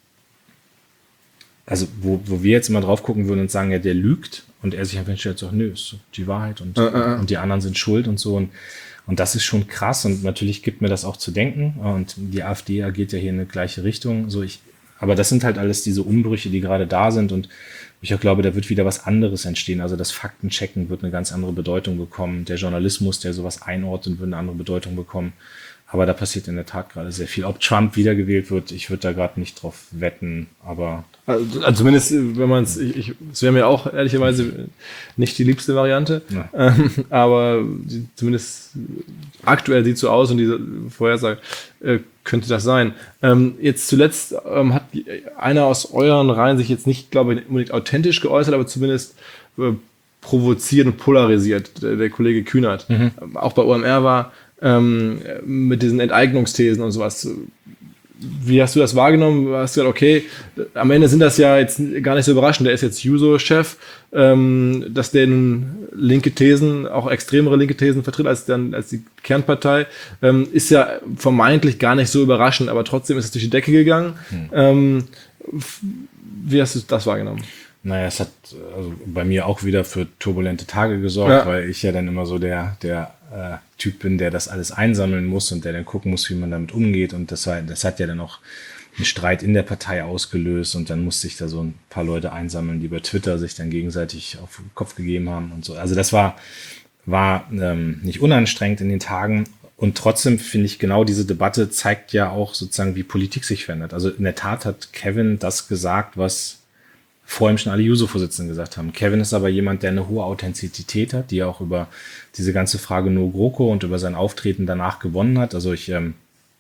also wo, wo wir jetzt immer drauf gucken würden und sagen, ja, der lügt, und er sich einfach stellt, so, nö, ist die Wahrheit und, äh, äh. und die anderen sind schuld und so. Und, und das ist schon krass und natürlich gibt mir das auch zu denken. Und die AfD agiert ja hier in eine gleiche Richtung. So ich, aber das sind halt alles diese Umbrüche, die gerade da sind. Und ich auch glaube, da wird wieder was anderes entstehen. Also das Faktenchecken wird eine ganz andere Bedeutung bekommen. Der Journalismus, der sowas einordnet, wird eine andere Bedeutung bekommen. Aber da passiert in der Tat gerade sehr viel. Ob Trump wiedergewählt wird, ich würde da gerade nicht drauf wetten, aber... Also, also zumindest, wenn man es, ich, ich, es wäre mir auch ehrlicherweise nicht die liebste Variante, ja. ähm, aber die, zumindest aktuell sieht es so aus und diese Vorhersage äh, könnte das sein. Ähm, jetzt zuletzt ähm, hat einer aus euren Reihen sich jetzt nicht, glaube ich, unbedingt authentisch geäußert, aber zumindest äh, provoziert und polarisiert, der, der Kollege Kühnert. Mhm. Ähm, auch bei O M R war ähm, mit diesen Enteignungsthesen und sowas. Wie hast du das wahrgenommen? Hast du gesagt, okay, am Ende sind das ja jetzt gar nicht so überraschend. Der ist jetzt Juso-Chef, ähm, dass der nun linke Thesen, auch extremere linke Thesen vertritt als, dann, als die Kernpartei, ähm, ist ja vermeintlich gar nicht so überraschend, aber trotzdem ist es durch die Decke gegangen. Hm. Ähm, wie hast du das wahrgenommen? Naja, es hat also bei mir auch wieder für turbulente Tage gesorgt, Ja. weil ich ja dann immer so der, der äh, Typ bin, der das alles einsammeln muss und der dann gucken muss, wie man damit umgeht. Und das, war, das hat ja dann auch einen Streit in der Partei ausgelöst und dann musste ich da so ein paar Leute einsammeln, die bei Twitter sich dann gegenseitig auf den Kopf gegeben haben und so. Also das war, war ähm, nicht unanstrengend in den Tagen. Und trotzdem finde ich, genau diese Debatte zeigt ja auch sozusagen, wie Politik sich verändert. Also in der Tat hat Kevin das gesagt, was vor ihm schon alle Juso-Vorsitzenden gesagt haben. Kevin ist aber jemand, der eine hohe Authentizität hat, die auch über diese ganze Frage No GroKo und über sein Auftreten danach gewonnen hat. Also ich ähm,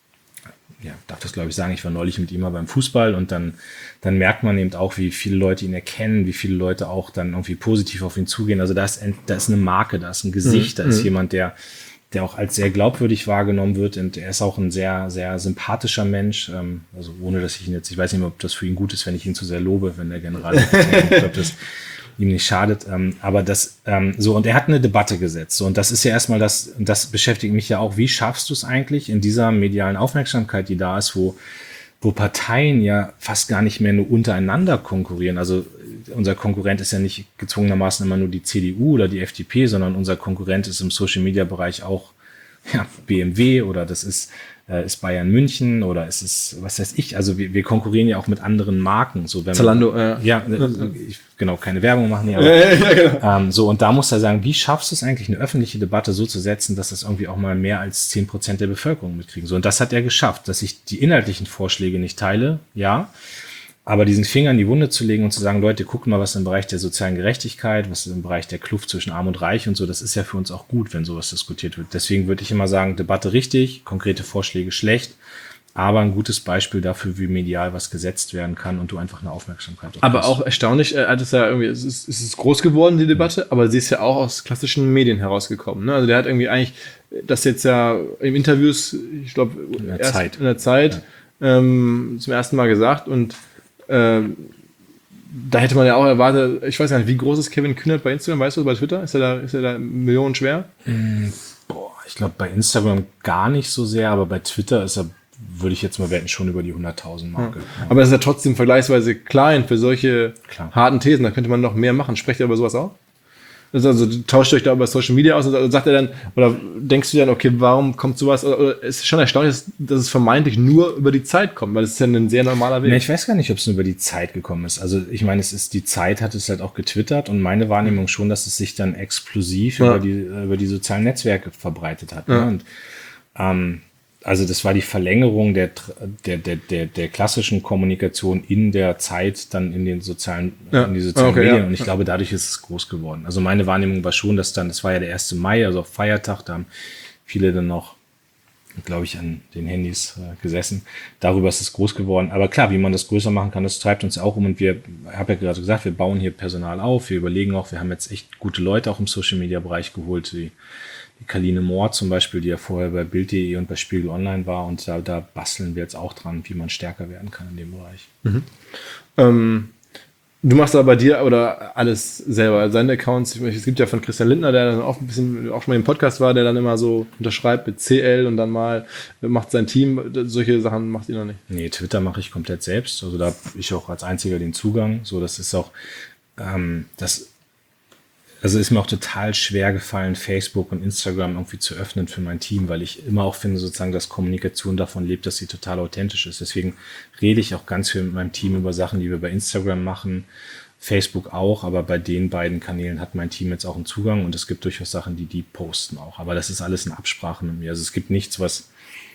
ja, darf das, glaube ich, sagen, ich war neulich mit ihm mal beim Fußball und dann, dann merkt man eben auch, wie viele Leute ihn erkennen, wie viele Leute auch dann irgendwie positiv auf ihn zugehen. Also da ist, da ist eine Marke, da ist ein Gesicht, mhm. da ist jemand, der der auch als sehr glaubwürdig wahrgenommen wird und er ist auch ein sehr, sehr sympathischer Mensch, ähm, also ohne, dass ich ihn jetzt, ich weiß nicht mehr, ob das für ihn gut ist, wenn ich ihn zu sehr lobe, wenn der General, ich glaube, das ihm nicht schadet, ähm, aber das, ähm, so, und er hat eine Debatte gesetzt, so, und das ist ja erstmal das, und das beschäftigt mich ja auch, wie schaffst du es eigentlich in dieser medialen Aufmerksamkeit, die da ist, wo wo Parteien ja fast gar nicht mehr nur untereinander konkurrieren. Also unser Konkurrent ist ja nicht gezwungenermaßen immer nur die C D U oder die F D P, sondern unser Konkurrent ist im Social-Media-Bereich auch ja, B M W oder das ist, äh, ist Bayern München oder ist es, was weiß ich, also wir, wir konkurrieren ja auch mit anderen Marken. So, wenn Zalando, wir, ja. Ja, ich, genau, keine Werbung machen hier, aber Ja, ja, genau. ähm, so, und da muss er sagen, wie schaffst du es eigentlich, eine öffentliche Debatte so zu setzen, dass das irgendwie auch mal mehr als zehn Prozent der Bevölkerung mitkriegen. So, und das hat er geschafft, dass ich die inhaltlichen Vorschläge nicht teile, ja, aber diesen Finger in die Wunde zu legen und zu sagen, Leute, guckt mal, was im Bereich der sozialen Gerechtigkeit, was im Bereich der Kluft zwischen Arm und Reich und so, das ist ja für uns auch gut, wenn sowas diskutiert wird. Deswegen würde ich immer sagen, Debatte richtig, konkrete Vorschläge schlecht, aber ein gutes Beispiel dafür, wie medial was gesetzt werden kann und du einfach eine Aufmerksamkeit hast. Aber auch erstaunlich, er hat es ja irgendwie, es ist, es ist groß geworden, die Debatte, mhm. aber sie ist ja auch aus klassischen Medien herausgekommen. Ne? Also der hat irgendwie eigentlich das jetzt ja in Interviews, ich glaube, in der erst Zeit, in der Zeit ja. ähm, zum ersten Mal gesagt und ähm, da hätte man ja auch erwartet, ich weiß gar nicht, wie groß ist Kevin Kühnert bei Instagram, weißt du, bei Twitter? Ist er da, ist er da Millionen schwer? Mm, boah, ich glaube bei Instagram gar nicht so sehr, aber bei Twitter ist er, würde ich jetzt mal wetten, schon über die hunderttausend Marke. Ja. Aber das ist ja trotzdem vergleichsweise klein für solche Klar. harten Thesen, da könnte man noch mehr machen. Sprecht ihr über sowas auch? Also tauscht ihr euch da über Social Media aus und sagt er dann, oder denkst du dann, okay, warum kommt sowas? Oder, oder es ist schon erstaunlich, dass, dass es vermeintlich nur über die Zeit kommt, weil es ist ja ein sehr normaler Weg. Ja, ich weiß gar nicht, ob es nur über die Zeit gekommen ist. Also ich meine, es ist die Zeit, hat es halt auch getwittert und meine Wahrnehmung schon, dass es sich dann explosiv ja. über die über die sozialen Netzwerke verbreitet hat. Ja. Ne? Und ähm, also das war die Verlängerung der, der, der, der, der klassischen Kommunikation in der Zeit dann in den sozialen, ja. in die sozialen okay, Medien. ja. Und ich glaube, dadurch ist es groß geworden. Also meine Wahrnehmung war schon, dass dann, das war ja der erste Mai, also auf Feiertag, da haben viele dann noch, glaube ich, an den Handys äh, gesessen. Darüber ist es groß geworden. Aber klar, wie man das größer machen kann, das treibt uns auch um. Und wir, ich habe ja gerade gesagt, wir bauen hier Personal auf. Wir überlegen auch, wir haben jetzt echt gute Leute auch im Social-Media-Bereich geholt, die Die Kaline Mohr zum Beispiel, die ja vorher bei Bild punkt de und bei Spiegel Online war. Und da, da basteln wir jetzt auch dran, wie man stärker werden kann in dem Bereich. Mhm. Ähm, du machst aber bei dir oder alles selber, seine Accounts. Es gibt ja von Christian Lindner, der dann auch ein bisschen, auch schon mal im Podcast war, der dann immer so unterschreibt mit C L und dann mal macht sein Team. Solche Sachen macht ihr noch nicht. Nee, Twitter mache ich komplett selbst. Also da habe ich auch als einziger den Zugang. So, das ist auch, ähm, das Also ist mir auch total schwer gefallen, Facebook und Instagram irgendwie zu öffnen für mein Team, weil ich immer auch finde, sozusagen, dass Kommunikation davon lebt, dass sie total authentisch ist. Deswegen rede ich auch ganz viel mit meinem Team über Sachen, die wir bei Instagram machen, Facebook auch, aber bei den beiden Kanälen hat mein Team jetzt auch einen Zugang und es gibt durchaus Sachen, die die posten auch. Aber das ist alles in Absprache mit mir. Also es gibt nichts, was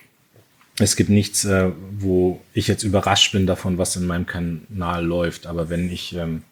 Es gibt nichts, äh, wo ich jetzt überrascht bin davon, was in meinem Kanal läuft. Aber wenn ich ähm,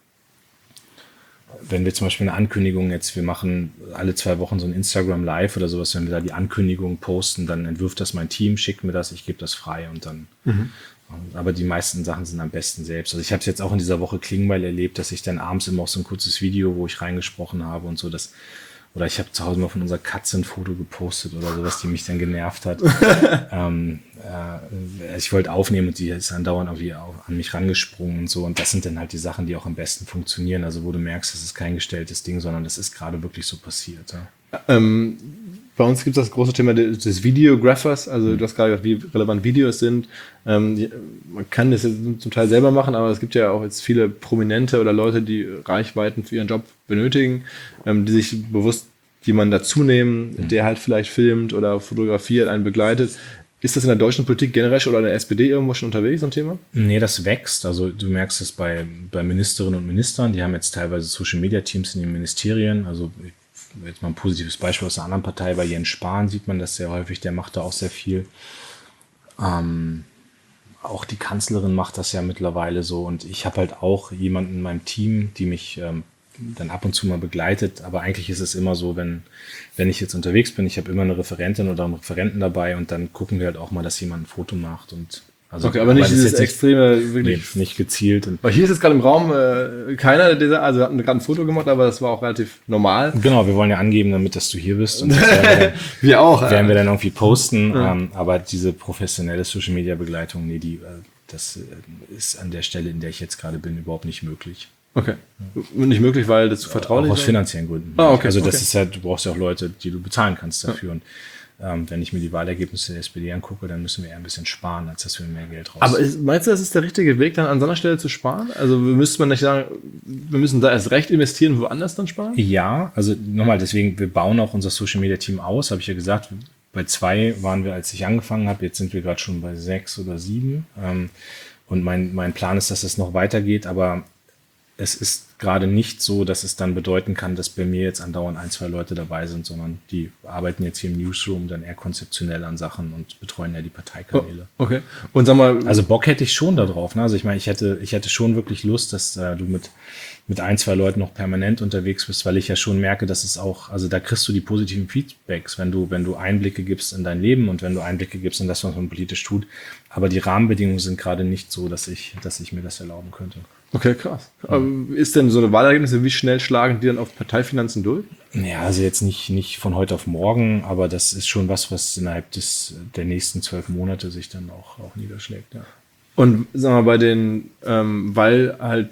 wenn wir zum Beispiel eine Ankündigung jetzt, wir machen alle zwei Wochen so ein Instagram Live oder sowas, wenn wir da die Ankündigung posten, dann entwirft das mein Team, schickt mir das, ich gebe das frei und dann. Mhm. Aber die meisten Sachen sind am besten selbst. Also ich habe es jetzt auch in dieser Woche Klingbeil erlebt, dass ich dann abends immer auch so ein kurzes Video, wo ich reingesprochen habe und so, das. Oder ich habe zu Hause mal von unserer Katze ein Foto gepostet oder sowas, die mich dann genervt hat. ähm, äh, ich wollte aufnehmen und die ist dann dauernd irgendwie auch an mich rangesprungen und so. Und das sind dann halt die Sachen, die auch am besten funktionieren. Also wo du merkst, das ist kein gestelltes Ding, sondern das ist gerade wirklich so passiert. Ja. Ähm, bei uns gibt es das große Thema des, des Videographers, also du hast gerade gesagt, wie relevant Videos sind. Ähm, die, man kann das zum Teil selber machen, aber es gibt ja auch jetzt viele Prominente oder Leute, die Reichweiten für ihren Job benötigen, ähm, die sich bewusst jemanden dazu nehmen, mhm. der halt vielleicht filmt oder fotografiert, einen begleitet. Ist das in der deutschen Politik generell schon oder in der S P D irgendwo schon unterwegs, so ein Thema? Nee, das wächst. Also du merkst es bei, bei Ministerinnen und Ministern, die haben jetzt teilweise Social-Media-Teams in den Ministerien, also jetzt mal ein positives Beispiel aus einer anderen Partei, bei Jens Spahn sieht man das sehr häufig, der macht da auch sehr viel. Ähm, auch die Kanzlerin macht das ja mittlerweile so und ich habe halt auch jemanden in meinem Team, die mich ähm, dann ab und zu mal begleitet, aber eigentlich ist es immer so, wenn, wenn ich jetzt unterwegs bin, ich habe immer eine Referentin oder einen Referenten dabei und dann gucken wir halt auch mal, dass jemand ein Foto macht und also, okay, aber nicht aber dieses jetzt extreme, wirklich. Nee, nicht gezielt. Und weil hier ist jetzt gerade im Raum äh, keiner, der, also hat gerade ein Foto gemacht, aber das war auch relativ normal. Genau, wir wollen ja angeben, damit, dass du hier bist. Und das werden wir dann, wir auch. Werden wir dann irgendwie posten. Ja. Ähm, aber diese professionelle Social-Media-Begleitung, nee, die, äh, das äh, ist an der Stelle, in der ich jetzt gerade bin, überhaupt nicht möglich. Okay. Und nicht möglich, weil das zu vertraulich ist? Auch aus ist? finanziellen Gründen. Ah, okay. Also das okay. ist ja, du brauchst ja auch Leute, die du bezahlen kannst dafür. Ja. Und ähm, wenn ich mir die Wahlergebnisse der S P D angucke, dann müssen wir eher ein bisschen sparen, als dass wir mehr Geld raus. Aber ist, meinst du, das ist der richtige Weg, dann an so einer Stelle zu sparen? Also müsste man nicht sagen, wir müssen da erst recht investieren, woanders dann sparen? Ja, also nochmal, deswegen, wir bauen auch unser Social-Media-Team aus, habe ich ja gesagt. Bei zwei waren wir, als ich angefangen habe, jetzt sind wir gerade schon bei sechs oder sieben. Ähm, und mein, mein Plan ist, dass es noch weitergeht, aber es ist gerade nicht so, dass es dann bedeuten kann, dass bei mir jetzt andauernd ein, zwei Leute dabei sind, sondern die arbeiten jetzt hier im Newsroom dann eher konzeptionell an Sachen und betreuen ja die Parteikanäle. Oh, okay. Und sag mal, also Bock hätte ich schon da drauf. Ne? Also ich meine, ich hätte, ich hätte schon wirklich Lust, dass äh, du mit, mit ein, zwei Leuten noch permanent unterwegs bist, weil ich ja schon merke, dass es auch, also da kriegst du die positiven Feedbacks, wenn du, wenn du Einblicke gibst in dein Leben und wenn du Einblicke gibst in das, was man politisch tut. Aber die Rahmenbedingungen sind gerade nicht so, dass ich, dass ich mir das erlauben könnte. Okay, krass. Mhm. Ist denn so eine Wahlergebnisse, wie schnell schlagen die dann auf Parteifinanzen durch? Ja, also jetzt nicht, nicht von heute auf morgen, aber das ist schon was, was innerhalb des, der nächsten zwölf Monate sich dann auch, auch niederschlägt. Ja. Und sagen wir mal, bei den, ähm, weil halt,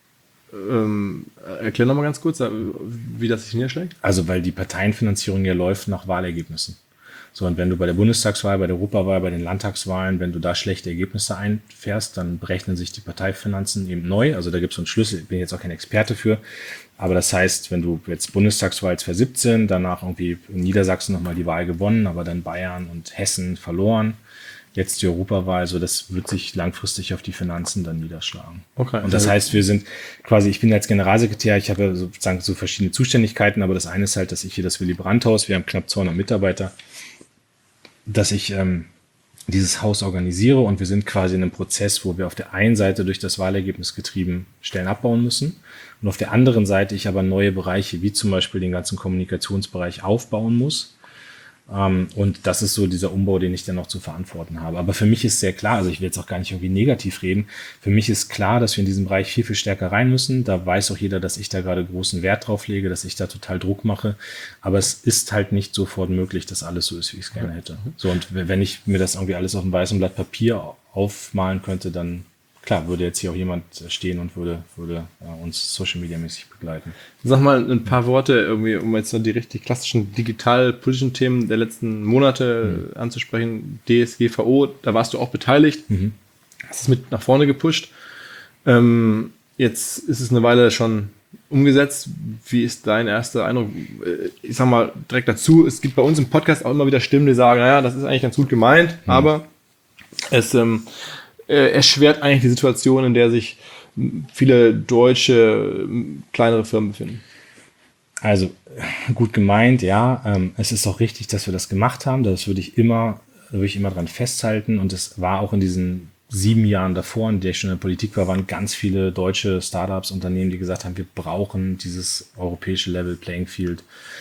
ähm, erklär nochmal ganz kurz, wie das sich niederschlägt. Also weil die Parteienfinanzierung ja läuft nach Wahlergebnissen. So, und wenn du bei der Bundestagswahl, bei der Europawahl, bei den Landtagswahlen, wenn du da schlechte Ergebnisse einfährst, dann berechnen sich die Parteifinanzen eben neu. Also da gibt es so einen Schlüssel, ich bin jetzt auch kein Experte für. Aber das heißt, wenn du jetzt Bundestagswahl zwanzig siebzehn, danach irgendwie in Niedersachsen nochmal die Wahl gewonnen, aber dann Bayern und Hessen verloren, jetzt die Europawahl, so das wird sich langfristig auf die Finanzen dann niederschlagen. Okay. Und das heißt, wir sind quasi, ich bin als Generalsekretär, ich habe ja sozusagen so verschiedene Zuständigkeiten, aber das eine ist halt, dass ich hier das Willy Brandt-Haus, wir haben knapp zweihundert Mitarbeiter, dass ich ähm, dieses Haus organisiere und wir sind quasi in einem Prozess, wo wir auf der einen Seite durch das Wahlergebnis getrieben Stellen abbauen müssen und auf der anderen Seite ich aber neue Bereiche, wie zum Beispiel den ganzen Kommunikationsbereich aufbauen muss. Um, und das ist so dieser Umbau, den ich dann noch zu verantworten habe. Aber für mich ist sehr klar, also ich will jetzt auch gar nicht irgendwie negativ reden, für mich ist klar, dass wir in diesem Bereich viel, viel stärker rein müssen. Da weiß auch jeder, dass ich da gerade großen Wert drauf lege, dass ich da total Druck mache. Aber es ist halt nicht sofort möglich, dass alles so ist, wie ich es gerne hätte. So, und wenn ich mir das irgendwie alles auf einem weißen Blatt Papier aufmalen könnte, dann klar, würde jetzt hier auch jemand stehen und würde, würde äh, uns Social-Media-mäßig begleiten. Sag mal ein paar Worte, irgendwie, um jetzt noch die richtig klassischen digital-politischen Themen der letzten Monate mhm. anzusprechen. D S G V O, da warst du auch beteiligt. Mhm. Hast es mit nach vorne gepusht. Ähm, jetzt ist es eine Weile schon umgesetzt. Wie ist dein erster Eindruck? Ich sag mal direkt dazu, es gibt bei uns im Podcast auch immer wieder Stimmen, die sagen, naja, das ist eigentlich ganz gut gemeint, mhm. aber es ähm, erschwert eigentlich die Situation, in der sich viele deutsche kleinere Firmen befinden. Also gut gemeint, ja. Ähm, es ist auch richtig, dass wir das gemacht haben. Das würde ich immer, würde ich immer dran festhalten. Und es war auch in diesen sieben Jahren davor, in der ich schon in der Politik war, waren ganz viele deutsche Startups, Unternehmen, die gesagt haben, wir brauchen dieses europäische Level Playing Field,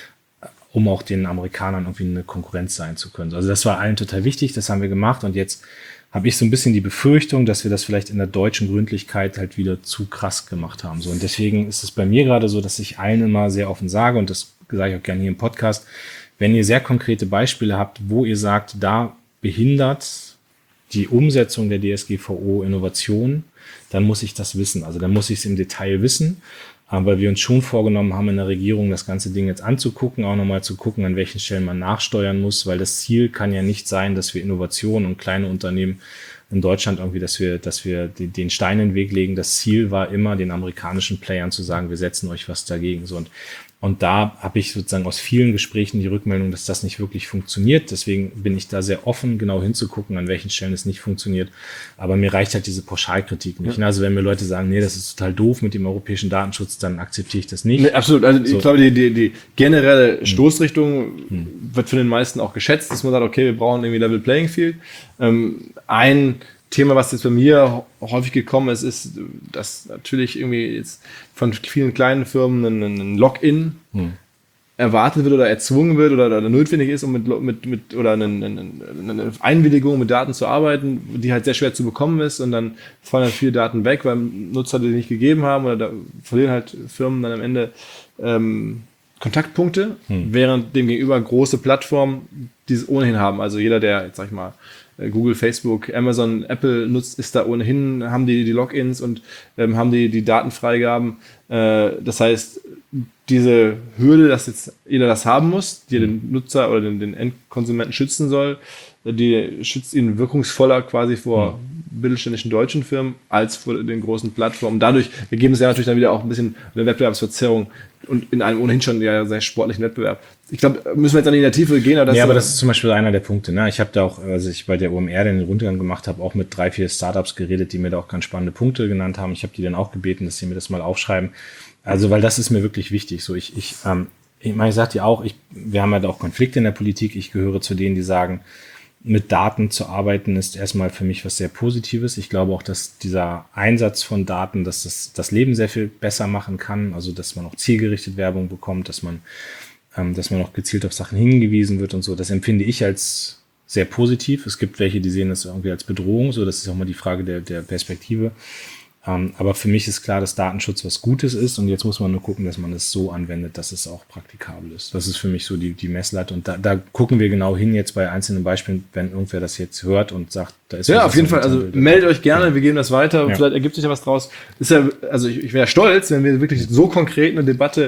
um auch den Amerikanern irgendwie eine Konkurrenz sein zu können. Also das war allen total wichtig. Das haben wir gemacht. Und jetzt habe ich so ein bisschen die Befürchtung, dass wir das vielleicht in der deutschen Gründlichkeit halt wieder zu krass gemacht haben. So, und deswegen ist es bei mir gerade so, dass ich allen immer sehr offen sage, und das sage ich auch gerne hier im Podcast, wenn ihr sehr konkrete Beispiele habt, wo ihr sagt, da behindert die Umsetzung der D S G V O Innovation, dann muss ich das wissen. Also dann muss ich es im Detail wissen. weil wir uns schon vorgenommen haben, in der Regierung das ganze Ding jetzt anzugucken, auch nochmal zu gucken, an welchen Stellen man nachsteuern muss, weil das Ziel kann ja nicht sein, dass wir Innovationen und kleine Unternehmen in Deutschland irgendwie, dass wir, dass wir den Stein in den Weg legen. Das Ziel war immer, den amerikanischen Playern zu sagen, wir setzen euch was dagegen. So, und, und da habe ich sozusagen aus vielen Gesprächen die Rückmeldung, dass das nicht wirklich funktioniert. Deswegen bin ich da sehr offen, genau hinzugucken, an welchen Stellen es nicht funktioniert. Aber mir reicht halt diese Pauschalkritik nicht. Ja. Also wenn mir Leute sagen, nee, das ist total doof mit dem europäischen Datenschutz, dann akzeptiere ich das nicht. Nee, absolut. Also so. Ich glaube, die, die, die generelle hm. Stoßrichtung hm. wird von den meisten auch geschätzt, dass man sagt, okay, wir brauchen irgendwie Level Playing Field. Ähm, ein Thema, was jetzt bei mir häufig gekommen ist, ist, dass natürlich irgendwie jetzt von vielen kleinen Firmen ein, ein Login hm. erwartet wird oder erzwungen wird oder, oder notwendig ist, um mit, mit, mit oder eine, eine, eine Einwilligung mit Daten zu arbeiten, die halt sehr schwer zu bekommen ist, und dann fallen halt viele Daten weg, weil Nutzer die nicht gegeben haben, oder da verlieren halt Firmen dann am Ende ähm, Kontaktpunkte, hm. während demgegenüber große Plattformen die es ohnehin haben. Also jeder, der, jetzt sag ich mal, Google, Facebook, Amazon, Apple nutzt, ist da ohnehin, haben die die Logins und ähm, haben die die Datenfreigaben. Äh, das heißt, diese Hürde, dass jetzt jeder das haben muss, die den Nutzer oder den, den Endkonsumenten schützen soll, die schützt ihn wirkungsvoller quasi vor mhm. mittelständischen deutschen Firmen als vor den großen Plattformen. Dadurch ergeben es ja natürlich dann wieder auch ein bisschen eine Wettbewerbsverzerrung und in einem ohnehin schon ja sehr sportlichen Wettbewerb. Ich glaube, müssen wir jetzt an die in der Tiefe gehen. Aber das ja, aber das ist zum Beispiel einer der Punkte. Ne? Ich habe da auch, als ich bei der O M R den Rundgang gemacht habe, auch mit drei, vier Startups geredet, die mir da auch ganz spannende Punkte genannt haben. Ich habe die dann auch gebeten, dass sie mir das mal aufschreiben. Also, weil das ist mir wirklich wichtig. So, ich, ich, ähm, ich meine, ich sage dir auch, ich, wir haben halt auch Konflikte in der Politik. Ich gehöre zu denen, die sagen, mit Daten zu arbeiten ist erstmal für mich was sehr Positives. Ich glaube auch, dass dieser Einsatz von Daten, dass das das Leben sehr viel besser machen kann. Also, dass man auch zielgerichtet Werbung bekommt, dass man, ähm, dass man auch gezielt auf Sachen hingewiesen wird und so. Das empfinde ich als sehr positiv. Es gibt welche, die sehen das irgendwie als Bedrohung. So, das ist auch mal die Frage der, der Perspektive. Um, aber für mich ist klar, dass Datenschutz was Gutes ist, und jetzt muss man nur gucken, dass man es so anwendet, dass es auch praktikabel ist. Das ist für mich so die, die Messlatte, und da, da gucken wir genau hin jetzt bei einzelnen Beispielen, wenn irgendwer das jetzt hört und sagt, da ist ja, auf jeden Fall, also meldet euch gerne, wir geben das weiter, ja. Vielleicht ergibt sich ja was draus. Ist ja, also ich, ich wäre stolz, wenn wir wirklich so konkret eine Debatte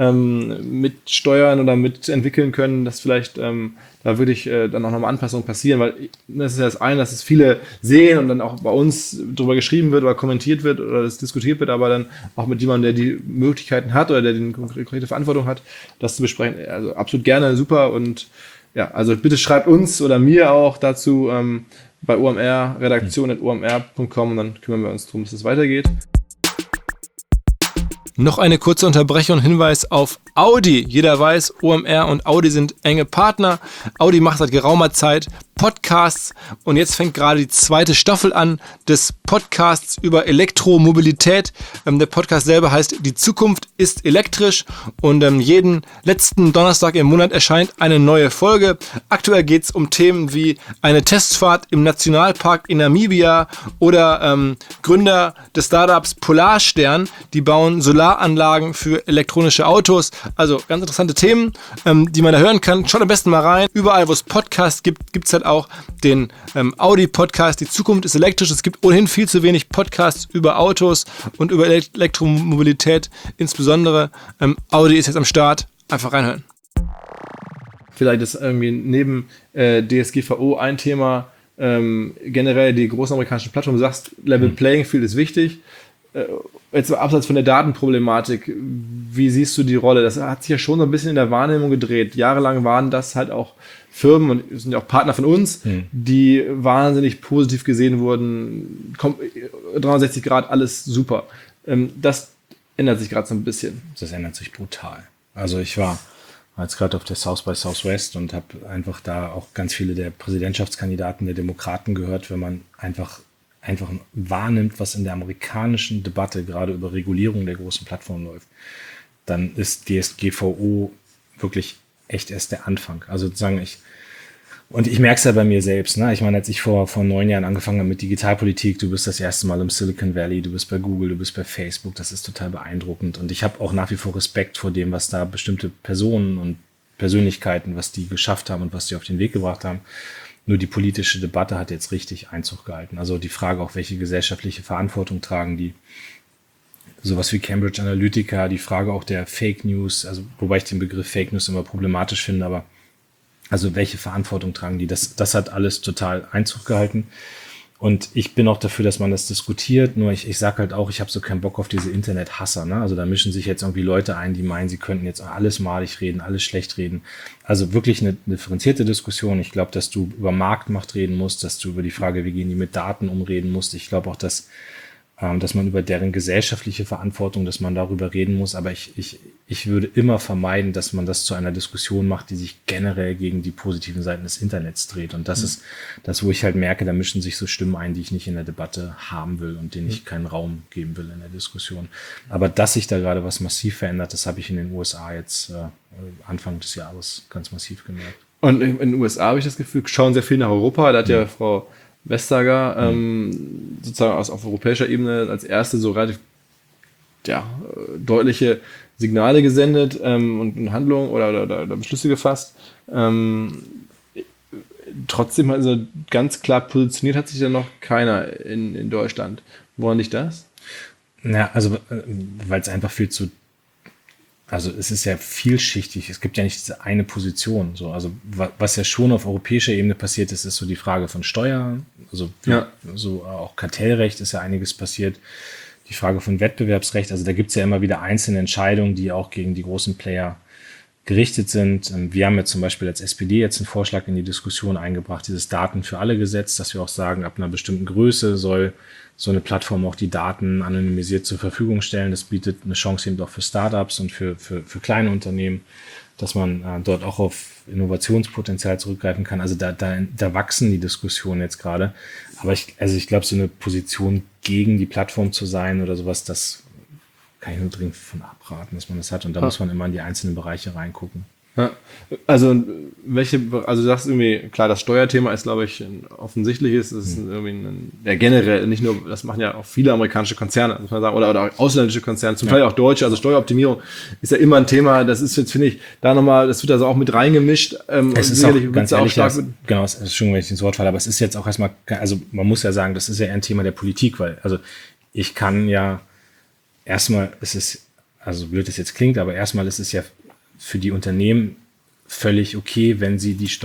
ähm, mitsteuern oder mitentwickeln können, dass vielleicht ähm, da wirklich äh, dann auch nochmal Anpassungen passieren, weil das ist ja das eine, dass es viele sehen und dann auch bei uns drüber geschrieben wird oder kommentiert wird oder das diskutiert wird, aber dann auch mit jemandem, der die Möglichkeiten hat oder der die konkrete Verantwortung hat, das zu besprechen. Also absolut gerne, super, und ja, also bitte schreibt uns oder mir auch dazu ähm, bei O M R, redaktion at o m r punkt com, und dann kümmern wir uns darum, dass es weitergeht. Noch eine kurze Unterbrechung und Hinweis auf Audi. Jeder weiß, O M R und Audi sind enge Partner. Audi macht seit geraumer Zeit Podcasts, und jetzt fängt gerade die zweite Staffel an des Podcasts über Elektromobilität. Ähm, der Podcast selber heißt Die Zukunft ist elektrisch, und ähm, jeden letzten Donnerstag im Monat erscheint eine neue Folge. Aktuell geht es um Themen wie eine Testfahrt im Nationalpark in Namibia oder ähm, Gründer des Startups Polarstern, die bauen Solaranlagen für elektronische Autos. Also ganz interessante Themen, ähm, die man da hören kann. Schaut am besten mal rein. Überall, wo es Podcasts gibt, gibt es halt auch den ähm, Audi-Podcast. Die Zukunft ist elektrisch. Es gibt ohnehin viel zu wenig Podcasts über Autos und über Elektromobilität insbesondere. Ähm, Audi ist jetzt am Start. Einfach reinhören. Vielleicht ist irgendwie neben äh, D S G V O ein Thema, ähm, generell die großen amerikanischen Plattformen. Du sagst, Level mhm. Playing Field ist wichtig. Äh, jetzt abseits von der Datenproblematik, wie siehst du die Rolle? Das hat sich ja schon so ein bisschen in der Wahrnehmung gedreht. Jahrelang waren das halt auch Firmen, und sind ja auch Partner von uns, hm. die wahnsinnig positiv gesehen wurden. dreihundertsechzig Grad, alles super. Das ändert sich gerade so ein bisschen. Das ändert sich brutal. Also ich war jetzt gerade auf der South by Southwest und habe einfach da auch ganz viele der Präsidentschaftskandidaten der Demokraten gehört, wenn man einfach einfach wahrnimmt, was in der amerikanischen Debatte gerade über Regulierung der großen Plattformen läuft, dann ist D S G V O wirklich echt erst der Anfang. Also sozusagen ich, und ich merke es ja bei mir selbst, ne? Ich meine, als ich vor, vor neun Jahren angefangen habe mit Digitalpolitik, du bist das erste Mal im Silicon Valley, du bist bei Google, du bist bei Facebook, das ist total beeindruckend, und ich habe auch nach wie vor Respekt vor dem, was da bestimmte Personen und Persönlichkeiten, was die geschafft haben und was die auf den Weg gebracht haben. Nur die politische Debatte hat jetzt richtig Einzug gehalten. Also die Frage auch, welche gesellschaftliche Verantwortung tragen die sowas wie Cambridge Analytica, die Frage auch der Fake News, also wobei ich den Begriff Fake News immer problematisch finde, aber also welche Verantwortung tragen die? Das, das hat alles total Einzug gehalten. Und ich bin auch dafür, dass man das diskutiert, nur ich, ich sage halt auch, ich habe so keinen Bock auf diese Internet-Hasser. Ne? Also da mischen sich jetzt irgendwie Leute ein, die meinen, sie könnten jetzt alles malig reden, alles schlecht reden. Also wirklich eine differenzierte Diskussion. Ich glaube, dass du über Marktmacht reden musst, dass du über die Frage, wie gehen die mit Daten umreden musst. Ich glaube auch, dass dass man über deren gesellschaftliche Verantwortung, dass man darüber reden muss. Aber ich, ich, ich würde immer vermeiden, dass man das zu einer Diskussion macht, die sich generell gegen die positiven Seiten des Internets dreht. Und das mhm. ist das, wo ich halt merke, da mischen sich so Stimmen ein, die ich nicht in der Debatte haben will und denen ich keinen Raum geben will in der Diskussion. Aber dass sich da gerade was massiv verändert, das habe ich in den U S A jetzt äh, Anfang des Jahres ganz massiv gemerkt. Und in den U S A habe ich das Gefühl, schauen sehr viel nach Europa. Da hat ja, ja Frau Vestager ähm, sozusagen aus, auf europäischer Ebene als erste so relativ ja, deutliche Signale gesendet ähm, und, und Handlungen oder, oder, oder Beschlüsse gefasst. Ähm, trotzdem also ganz klar positioniert hat sich da noch keiner in, in Deutschland. Woran liegt das? Ja, also weil es einfach viel zu Also es ist ja vielschichtig, es gibt ja nicht diese eine Position. So. Also was ja schon auf europäischer Ebene passiert ist, ist so die Frage von Steuern, also ja. so auch Kartellrecht ist ja einiges passiert, die Frage von Wettbewerbsrecht, also da gibt es ja immer wieder einzelne Entscheidungen, die auch gegen die großen Player gerichtet sind. Wir haben jetzt zum Beispiel als S P D jetzt einen Vorschlag in die Diskussion eingebracht, dieses Daten für alle Gesetz, dass wir auch sagen, ab einer bestimmten Größe soll so eine Plattform auch die Daten anonymisiert zur Verfügung stellen. Das bietet eine Chance eben auch für Startups und für, für, für kleine Unternehmen, dass man äh, dort auch auf Innovationspotenzial zurückgreifen kann. Also da, da, da wachsen die Diskussionen jetzt gerade. Aber ich, also ich glaube, so eine Position gegen die Plattform zu sein oder sowas, das kann ich nur dringend von abraten, dass man das hat. Und da ja. muss man immer in die einzelnen Bereiche reingucken. Ja, also welche, also du sagst irgendwie, klar, das Steuerthema ist, glaube ich, ein offensichtliches, das ist irgendwie ein, ja generell, nicht nur, das machen ja auch viele amerikanische Konzerne, muss man sagen, oder, oder ausländische Konzerne, zum Teil auch deutsche, also Steueroptimierung ist ja immer ein Thema, das ist jetzt, finde ich, da nochmal, das wird also auch mit reingemischt. Ähm, es ist auch, ganz ehrlich, auch stark das, genau, es ist schon, wenn ich ins Wort falle, aber es ist jetzt auch erstmal, also man muss ja sagen, das ist ja eher ein Thema der Politik, weil, also ich kann ja, erstmal ist es, also blöd es jetzt klingt, aber erstmal ist es ja für die Unternehmen völlig okay, wenn sie die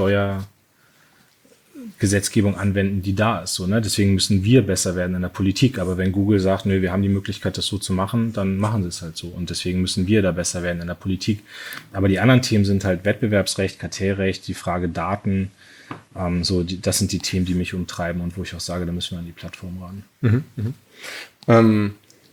Steuergesetzgebung anwenden, die da ist. So, ne? Deswegen müssen wir besser werden in der Politik. Aber wenn Google sagt, nö, wir haben die Möglichkeit, das so zu machen, dann machen sie es halt so. Und deswegen müssen wir da besser werden in der Politik. Aber die anderen Themen sind halt Wettbewerbsrecht, Kartellrecht, die Frage Daten. Ähm, so, die, das sind die Themen, die mich umtreiben und wo ich auch sage, da müssen wir an die Plattform ran. Mhm, mhm. Ähm,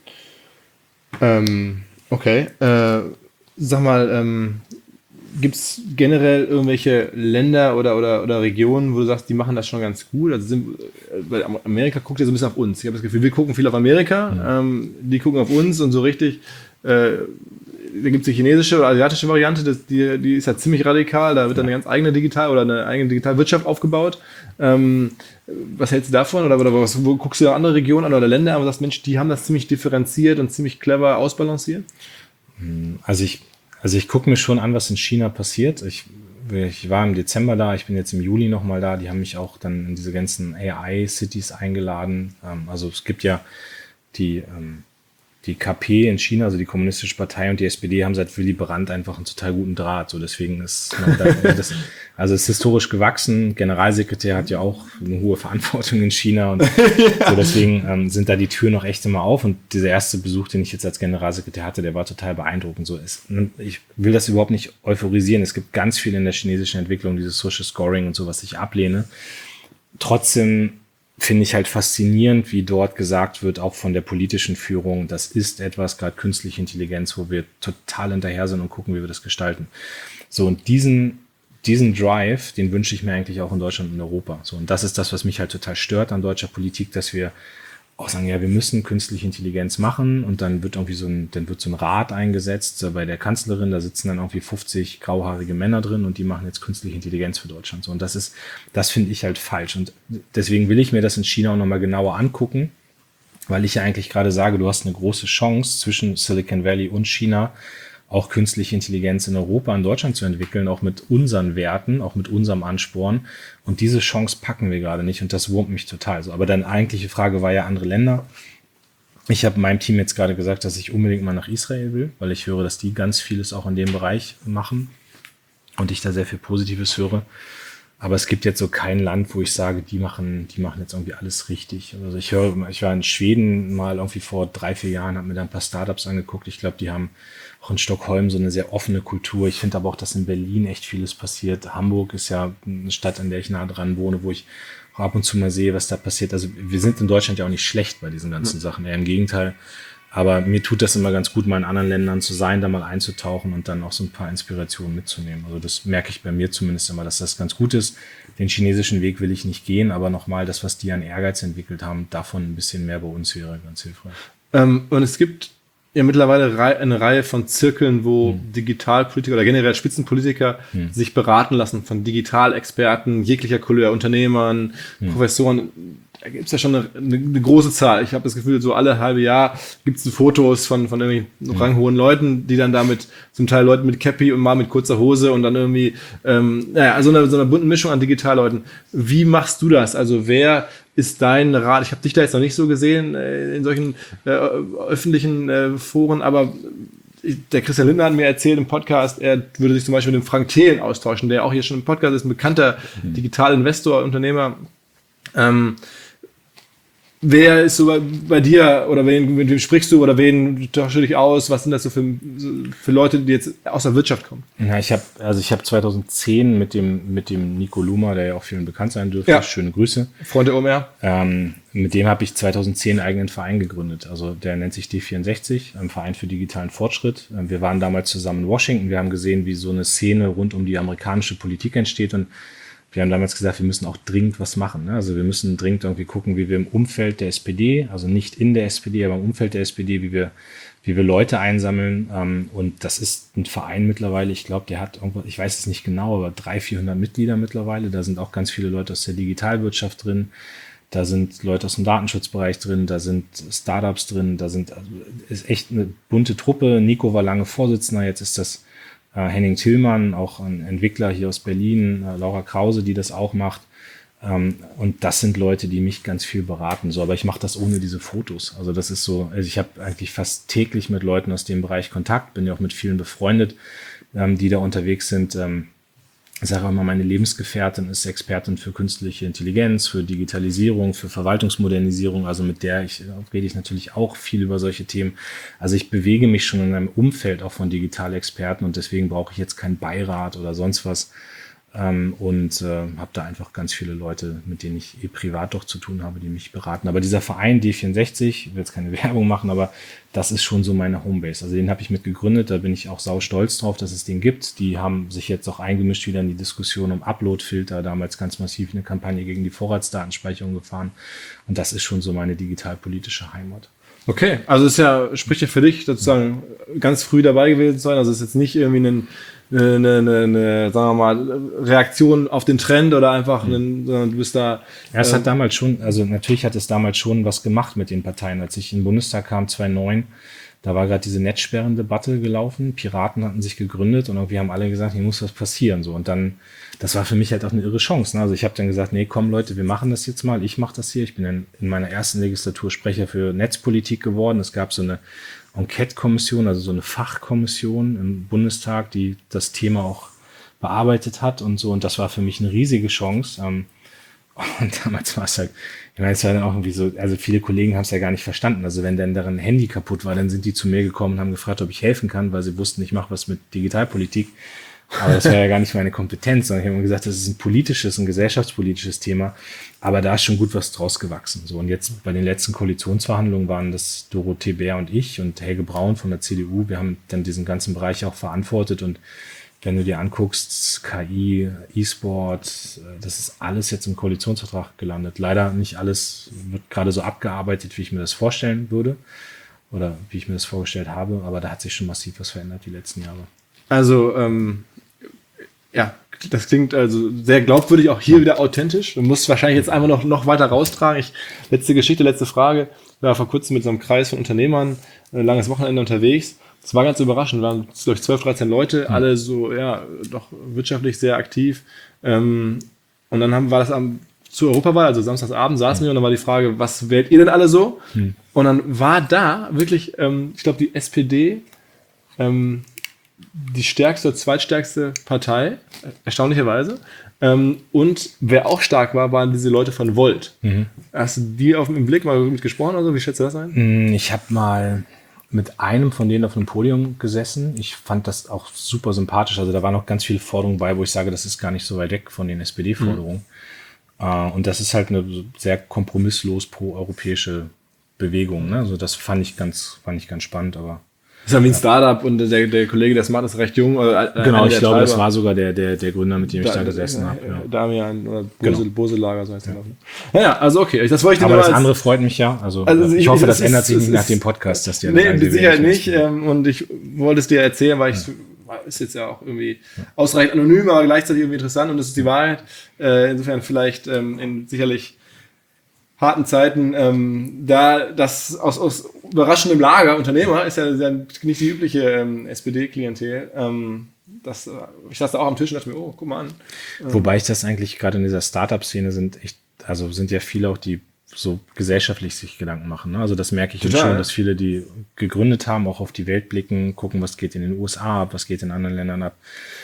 ähm, okay. Äh, Sag mal, ähm, gibt es generell irgendwelche Länder oder, oder, oder Regionen, wo du sagst, die machen das schon ganz gut? Also sind, weil Amerika guckt ja so ein bisschen auf uns. Ich habe das Gefühl, wir gucken viel auf Amerika, ja. ähm, die gucken auf uns und so richtig. Äh, da gibt es die chinesische oder asiatische Variante, das, die, die ist ja ziemlich radikal. Da wird dann eine ganz eigene Digital- oder eine eigene Digitalwirtschaft aufgebaut. Ähm, was hältst du davon? Oder, oder was, wo guckst du da andere Regionen an oder Länder an und sagst, Mensch, die haben das ziemlich differenziert und ziemlich clever ausbalanciert? Also ich, also ich gucke mir schon an, was in China passiert. Ich, ich war im Dezember da, ich bin jetzt im Juli nochmal da. Die haben mich auch dann in diese ganzen A I-Cities eingeladen. Also es gibt ja die, die K P in China, also die Kommunistische Partei und die S P D haben seit Willy Brandt einfach einen total guten Draht. So deswegen ist man da, das, also es ist historisch gewachsen. Generalsekretär hat ja auch eine hohe Verantwortung in China und so deswegen ähm, sind da die Türen noch echt immer auf. Und dieser erste Besuch, den ich jetzt als Generalsekretär hatte, der war total beeindruckend. So ist, ich will das überhaupt nicht euphorisieren. Es gibt ganz viel in der chinesischen Entwicklung, dieses Social Scoring und so, was ich ablehne. Trotzdem finde ich halt faszinierend, wie dort gesagt wird, auch von der politischen Führung, das ist etwas, gerade künstliche Intelligenz, wo wir total hinterher sind und gucken, wie wir das gestalten. So, und diesen, diesen Drive, den wünsche ich mir eigentlich auch in Deutschland und Europa. So, und das ist das, was mich halt total stört an deutscher Politik, dass wir auch sagen, ja, wir müssen künstliche Intelligenz machen und dann wird irgendwie so ein, dann wird so ein Rat eingesetzt so bei der Kanzlerin, da sitzen dann irgendwie fünfzig grauhaarige Männer drin und die machen jetzt künstliche Intelligenz für Deutschland. So, und das ist, das finde ich halt falsch. Und deswegen will ich mir das in China auch nochmal genauer angucken, weil ich ja eigentlich gerade sage, du hast eine große Chance zwischen Silicon Valley und China, auch künstliche Intelligenz in Europa, in Deutschland zu entwickeln, auch mit unseren Werten, auch mit unserem Ansporn. Und diese Chance packen wir gerade nicht und das wurmt mich total so. Aber deine eigentliche Frage war ja andere Länder. Ich habe meinem Team jetzt gerade gesagt, dass ich unbedingt mal nach Israel will, weil ich höre, dass die ganz vieles auch in dem Bereich machen und ich da sehr viel Positives höre. Aber es gibt jetzt so kein Land, wo ich sage, die machen, die machen jetzt irgendwie alles richtig. Also ich höre, ich war in Schweden mal irgendwie vor drei, vier Jahren, habe mir da ein paar Startups angeguckt. Ich glaube, die haben auch in Stockholm so eine sehr offene Kultur. Ich finde aber auch, dass in Berlin echt vieles passiert. Hamburg ist ja eine Stadt, an der ich nah dran wohne, wo ich ab und zu mal sehe, was da passiert. Also wir sind in Deutschland ja auch nicht schlecht bei diesen ganzen Sachen, eher im Gegenteil. Aber mir tut das immer ganz gut, mal in anderen Ländern zu sein, da mal einzutauchen und dann auch so ein paar Inspirationen mitzunehmen. Also das merke ich bei mir zumindest immer, dass das ganz gut ist. Den chinesischen Weg will ich nicht gehen, aber nochmal, das, was die an Ehrgeiz entwickelt haben, davon ein bisschen mehr bei uns wäre ganz hilfreich. Ähm, und es gibt ja mittlerweile eine Reihe von Zirkeln, wo hm. Digitalpolitiker oder generell Spitzenpolitiker hm. sich beraten lassen von Digitalexperten jeglicher Couleur, Unternehmern, hm. Professoren. Da gibt es ja schon eine, eine große Zahl. Ich habe das Gefühl, so alle halbe Jahr gibt es Fotos von, von irgendwie hm. ranghohen Leuten, die dann damit, zum Teil Leuten mit Cappy und mal mit kurzer Hose und dann irgendwie, ähm, naja, also eine, so eine bunte Mischung an Digitalleuten. Wie machst du das? Also wer ist dein Rat? Ich habe dich da jetzt noch nicht so gesehen äh, in solchen äh, öffentlichen äh, Foren, aber der Christian Lindner hat mir erzählt im Podcast, er würde sich zum Beispiel mit dem Frank Thelen austauschen, der auch hier schon im Podcast ist, ein bekannter mhm. Digitalinvestor, Unternehmer. Ähm, wer ist so bei, bei dir oder wen, mit wem sprichst du oder wen tauschst du dich aus? Was sind das so für, für Leute, die jetzt aus der Wirtschaft kommen? Ja, ich habe also ich habe zweitausendzehn mit dem mit dem Nico Luma, der ja auch vielen bekannt sein dürfte, ja. schöne Grüße. Freund der O M R. Ähm, mit dem habe ich zweitausendzehn einen eigenen Verein gegründet. Also der nennt sich D vierundsechzig, ein Verein für digitalen Fortschritt. Wir waren damals zusammen in Washington. Wir haben gesehen, wie so eine Szene rund um die amerikanische Politik entsteht und wir haben damals gesagt, wir müssen auch dringend was machen. Also wir müssen dringend irgendwie gucken, wie wir im Umfeld der S P D, also nicht in der S P D, aber im Umfeld der S P D, wie wir, wie wir Leute einsammeln. Und das ist ein Verein mittlerweile, ich glaube, der hat irgendwas, ich weiß es nicht genau, aber dreihundert, vierhundert Mitglieder mittlerweile. Da sind auch ganz viele Leute aus der Digitalwirtschaft drin. Da sind Leute aus dem Datenschutzbereich drin, da sind Startups drin, da sind, also ist echt eine bunte Truppe. Nico war lange Vorsitzender, jetzt ist das Henning Tillmann, auch ein Entwickler hier aus Berlin, Laura Krause, die das auch macht. Und das sind Leute, die mich ganz viel beraten. So, aber ich mache das ohne diese Fotos. Also das ist so, also ich habe eigentlich fast täglich mit Leuten aus dem Bereich Kontakt, bin ja auch mit vielen befreundet, die da unterwegs sind. Ich sage auch mal, meine Lebensgefährtin ist Expertin für künstliche Intelligenz, für Digitalisierung, für Verwaltungsmodernisierung. Also mit der ich, rede ich natürlich auch viel über solche Themen. Also ich bewege mich schon in einem Umfeld auch von Digitalexperten und deswegen brauche ich jetzt keinen Beirat oder sonst was. Ähm, und äh, habe da einfach ganz viele Leute, mit denen ich eh privat doch zu tun habe, die mich beraten. Aber dieser Verein D vierundsechzig, ich will jetzt keine Werbung machen, aber das ist schon so meine Homebase. Also den habe ich mit gegründet, da bin ich auch sau stolz drauf, dass es den gibt. Die haben sich jetzt auch eingemischt wieder in die Diskussion um Uploadfilter, damals ganz massiv eine Kampagne gegen die Vorratsdatenspeicherung gefahren. Und das ist schon so meine digitalpolitische Heimat. Okay, also es ist ja, spricht ja für dich sozusagen ganz früh dabei gewesen zu sein. Also es ist jetzt nicht irgendwie ein Eine, eine, eine, sagen wir mal, Reaktion auf den Trend oder einfach, einen, sondern du bist da. Ja, es äh, hat damals schon, also natürlich hat es damals schon was gemacht mit den Parteien. Als ich in den Bundestag kam, zweitausendneun, da war gerade diese Netzsperrendebatte gelaufen. Piraten hatten sich gegründet und irgendwie haben alle gesagt, hier muss was passieren. So. Und dann, das war für mich halt auch eine irre Chance. Ne? Also ich habe dann gesagt, nee, komm Leute, wir machen das jetzt mal. Ich mache das hier. Ich bin in, in meiner ersten Legislatur Sprecher für Netzpolitik geworden. Es gab so eine Enquete-Kommission, also so eine Fachkommission im Bundestag, die das Thema auch bearbeitet hat und so. Und das war für mich eine riesige Chance. Und damals war es halt, ich meine, es war dann auch irgendwie so, also viele Kollegen haben es ja gar nicht verstanden. Also wenn dann deren Handy kaputt war, dann sind die zu mir gekommen und haben gefragt, ob ich helfen kann, weil sie wussten, ich mache was mit Digitalpolitik. Aber das war ja gar nicht meine Kompetenz, sondern ich habe immer gesagt, das ist ein politisches, ein gesellschaftspolitisches Thema. Aber da ist schon gut was draus gewachsen. So, und jetzt bei den letzten Koalitionsverhandlungen waren das Dorothee Bär und ich und Helge Braun von der C D U. Wir haben dann diesen ganzen Bereich auch verantwortet. Und wenn du dir anguckst, K I, E-Sport, das ist alles jetzt im Koalitionsvertrag gelandet. Leider nicht alles wird gerade so abgearbeitet, wie ich mir das vorstellen würde oder wie ich mir das vorgestellt habe. Aber da hat sich schon massiv was verändert die letzten Jahre. Also, ähm, ja, das klingt also sehr glaubwürdig, auch hier wieder authentisch. Du musst wahrscheinlich jetzt einfach noch, noch weiter raustragen. Ich, letzte Geschichte, letzte Frage. Ich war vor kurzem mit so einem Kreis von Unternehmern ein langes Wochenende unterwegs. Das war ganz überraschend. Wir waren, glaube ich, zwölf, dreizehn Leute, alle so, ja, doch wirtschaftlich sehr aktiv. Ähm, und dann haben, war das am zur Europawahl, also Samstagsabend saßen wir und dann war die Frage, was wählt ihr denn alle so? Hm. Und dann war da wirklich, ähm, ich glaube, die S P D ähm, die stärkste, zweitstärkste Partei, äh, erstaunlicherweise. Ähm, und wer auch stark war, waren diese Leute von Volt. Mhm. Hast du die auf im Blick mal mit gesprochen oder so? Wie schätzt du das ein? Ich habe mal mit einem von denen auf einem Podium gesessen. Ich fand das auch super sympathisch. Also da waren noch ganz viele Forderungen bei, wo ich sage, das ist gar nicht so weit weg von den S P D-Forderungen. Mhm. Uh, und das ist halt eine sehr kompromisslos pro-europäische Bewegung. Ne? Also das fand ich ganz, fand ich ganz spannend, aber Das ist ja wie ein Startup und der, der Kollege, der es macht, ist recht jung. Oder genau, ich glaube, Treiber. Das war sogar der, der, der Gründer, mit dem ich da, da gesessen ja, habe. Ja. Damian oder Bose, genau. Boselager, so heißt der. Ja. Naja, also okay, das wollte ich Aber nur das als, andere freut mich ja. Also, also ich, ich hoffe, das das ändert ist, sich nicht ist, nach dem Podcast, dass die nee, sagen, mit Sicherheit nicht. nicht. Ähm, und ich wollte es dir erzählen, weil ich ja. ist jetzt ja auch irgendwie ausreichend anonym, aber gleichzeitig irgendwie interessant und das ist die Wahrheit. Äh, insofern vielleicht ähm, in sicherlich harten Zeiten, ähm, da das aus, aus überraschendem Lager Unternehmer ist ja, ja nicht die übliche ähm, S P D-Klientel. Ähm, das, ich saß da auch am Tisch und dachte mir, oh, guck mal an. Ähm, Wobei ich das eigentlich gerade in dieser Startup-Szene sind echt, also sind ja viele auch, die so gesellschaftlich sich Gedanken machen. Ne? Also das merke ich jetzt schon, dass viele, die gegründet haben, auch auf die Welt blicken, gucken, was geht in den U S A ab, was geht in anderen Ländern ab.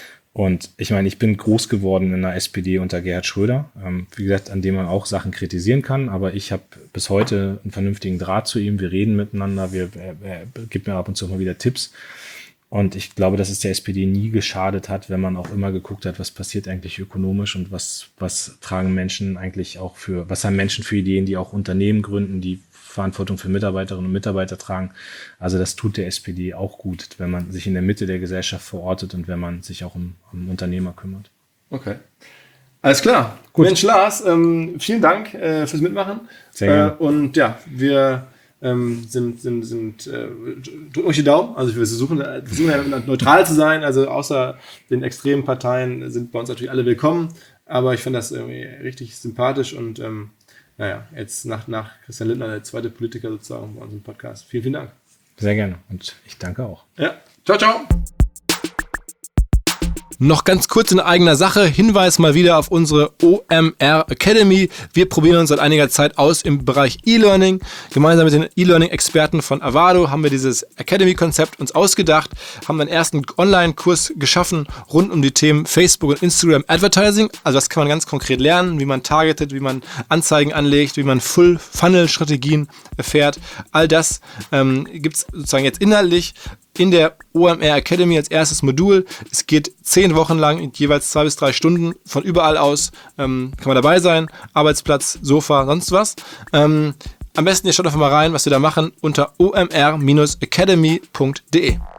Und ich meine, ich bin groß geworden in der S P D unter Gerhard Schröder, ähm, wie gesagt, an dem man auch Sachen kritisieren kann, aber ich habe bis heute einen vernünftigen Draht zu ihm, wir reden miteinander, wir, er, er gibt mir ab und zu mal wieder Tipps und ich glaube, dass es der S P D nie geschadet hat, wenn man auch immer geguckt hat, was passiert eigentlich ökonomisch und was, was tragen Menschen eigentlich auch für, was haben Menschen für Ideen, die auch Unternehmen gründen, die Verantwortung für Mitarbeiterinnen und Mitarbeiter tragen. Also das tut der S P D auch gut, wenn man sich in der Mitte der Gesellschaft verortet und wenn man sich auch um, um Unternehmer kümmert. Okay. Alles klar. Gut. Mensch, Lars, ähm, vielen Dank äh, fürs Mitmachen. Sehr gerne. Äh, und ja, wir ähm, sind, sind, sind äh, drücken euch die Daumen. Also wir versuchen, versuchen ja neutral zu sein. Also außer den extremen Parteien sind bei uns natürlich alle willkommen. Aber ich finde das irgendwie richtig sympathisch und ähm, naja, jetzt nach, nach Christian Lindner, der zweite Politiker sozusagen bei unserem Podcast. Vielen, vielen Dank. Sehr gerne und ich danke auch. Ja, ciao, ciao. Noch ganz kurz in eigener Sache, Hinweis mal wieder auf unsere O M R Academy. Wir probieren uns seit einiger Zeit aus im Bereich E-Learning. Gemeinsam mit den E-Learning-Experten von Avado haben wir dieses Academy-Konzept uns ausgedacht, haben einen ersten Online-Kurs geschaffen rund um die Themen Facebook und Instagram Advertising. Also das kann man ganz konkret lernen, wie man targetet, wie man Anzeigen anlegt, wie man Full-Funnel-Strategien erfährt. All das ähm, gibt es sozusagen jetzt inhaltlich in der O M R Academy als erstes Modul. Es geht zehn Wochen lang, jeweils zwei bis drei Stunden. Von überall aus ähm, kann man dabei sein. Arbeitsplatz, Sofa, sonst was. Ähm, am besten ihr schaut einfach mal rein, was wir da machen, unter o m r dash academy punkt d e.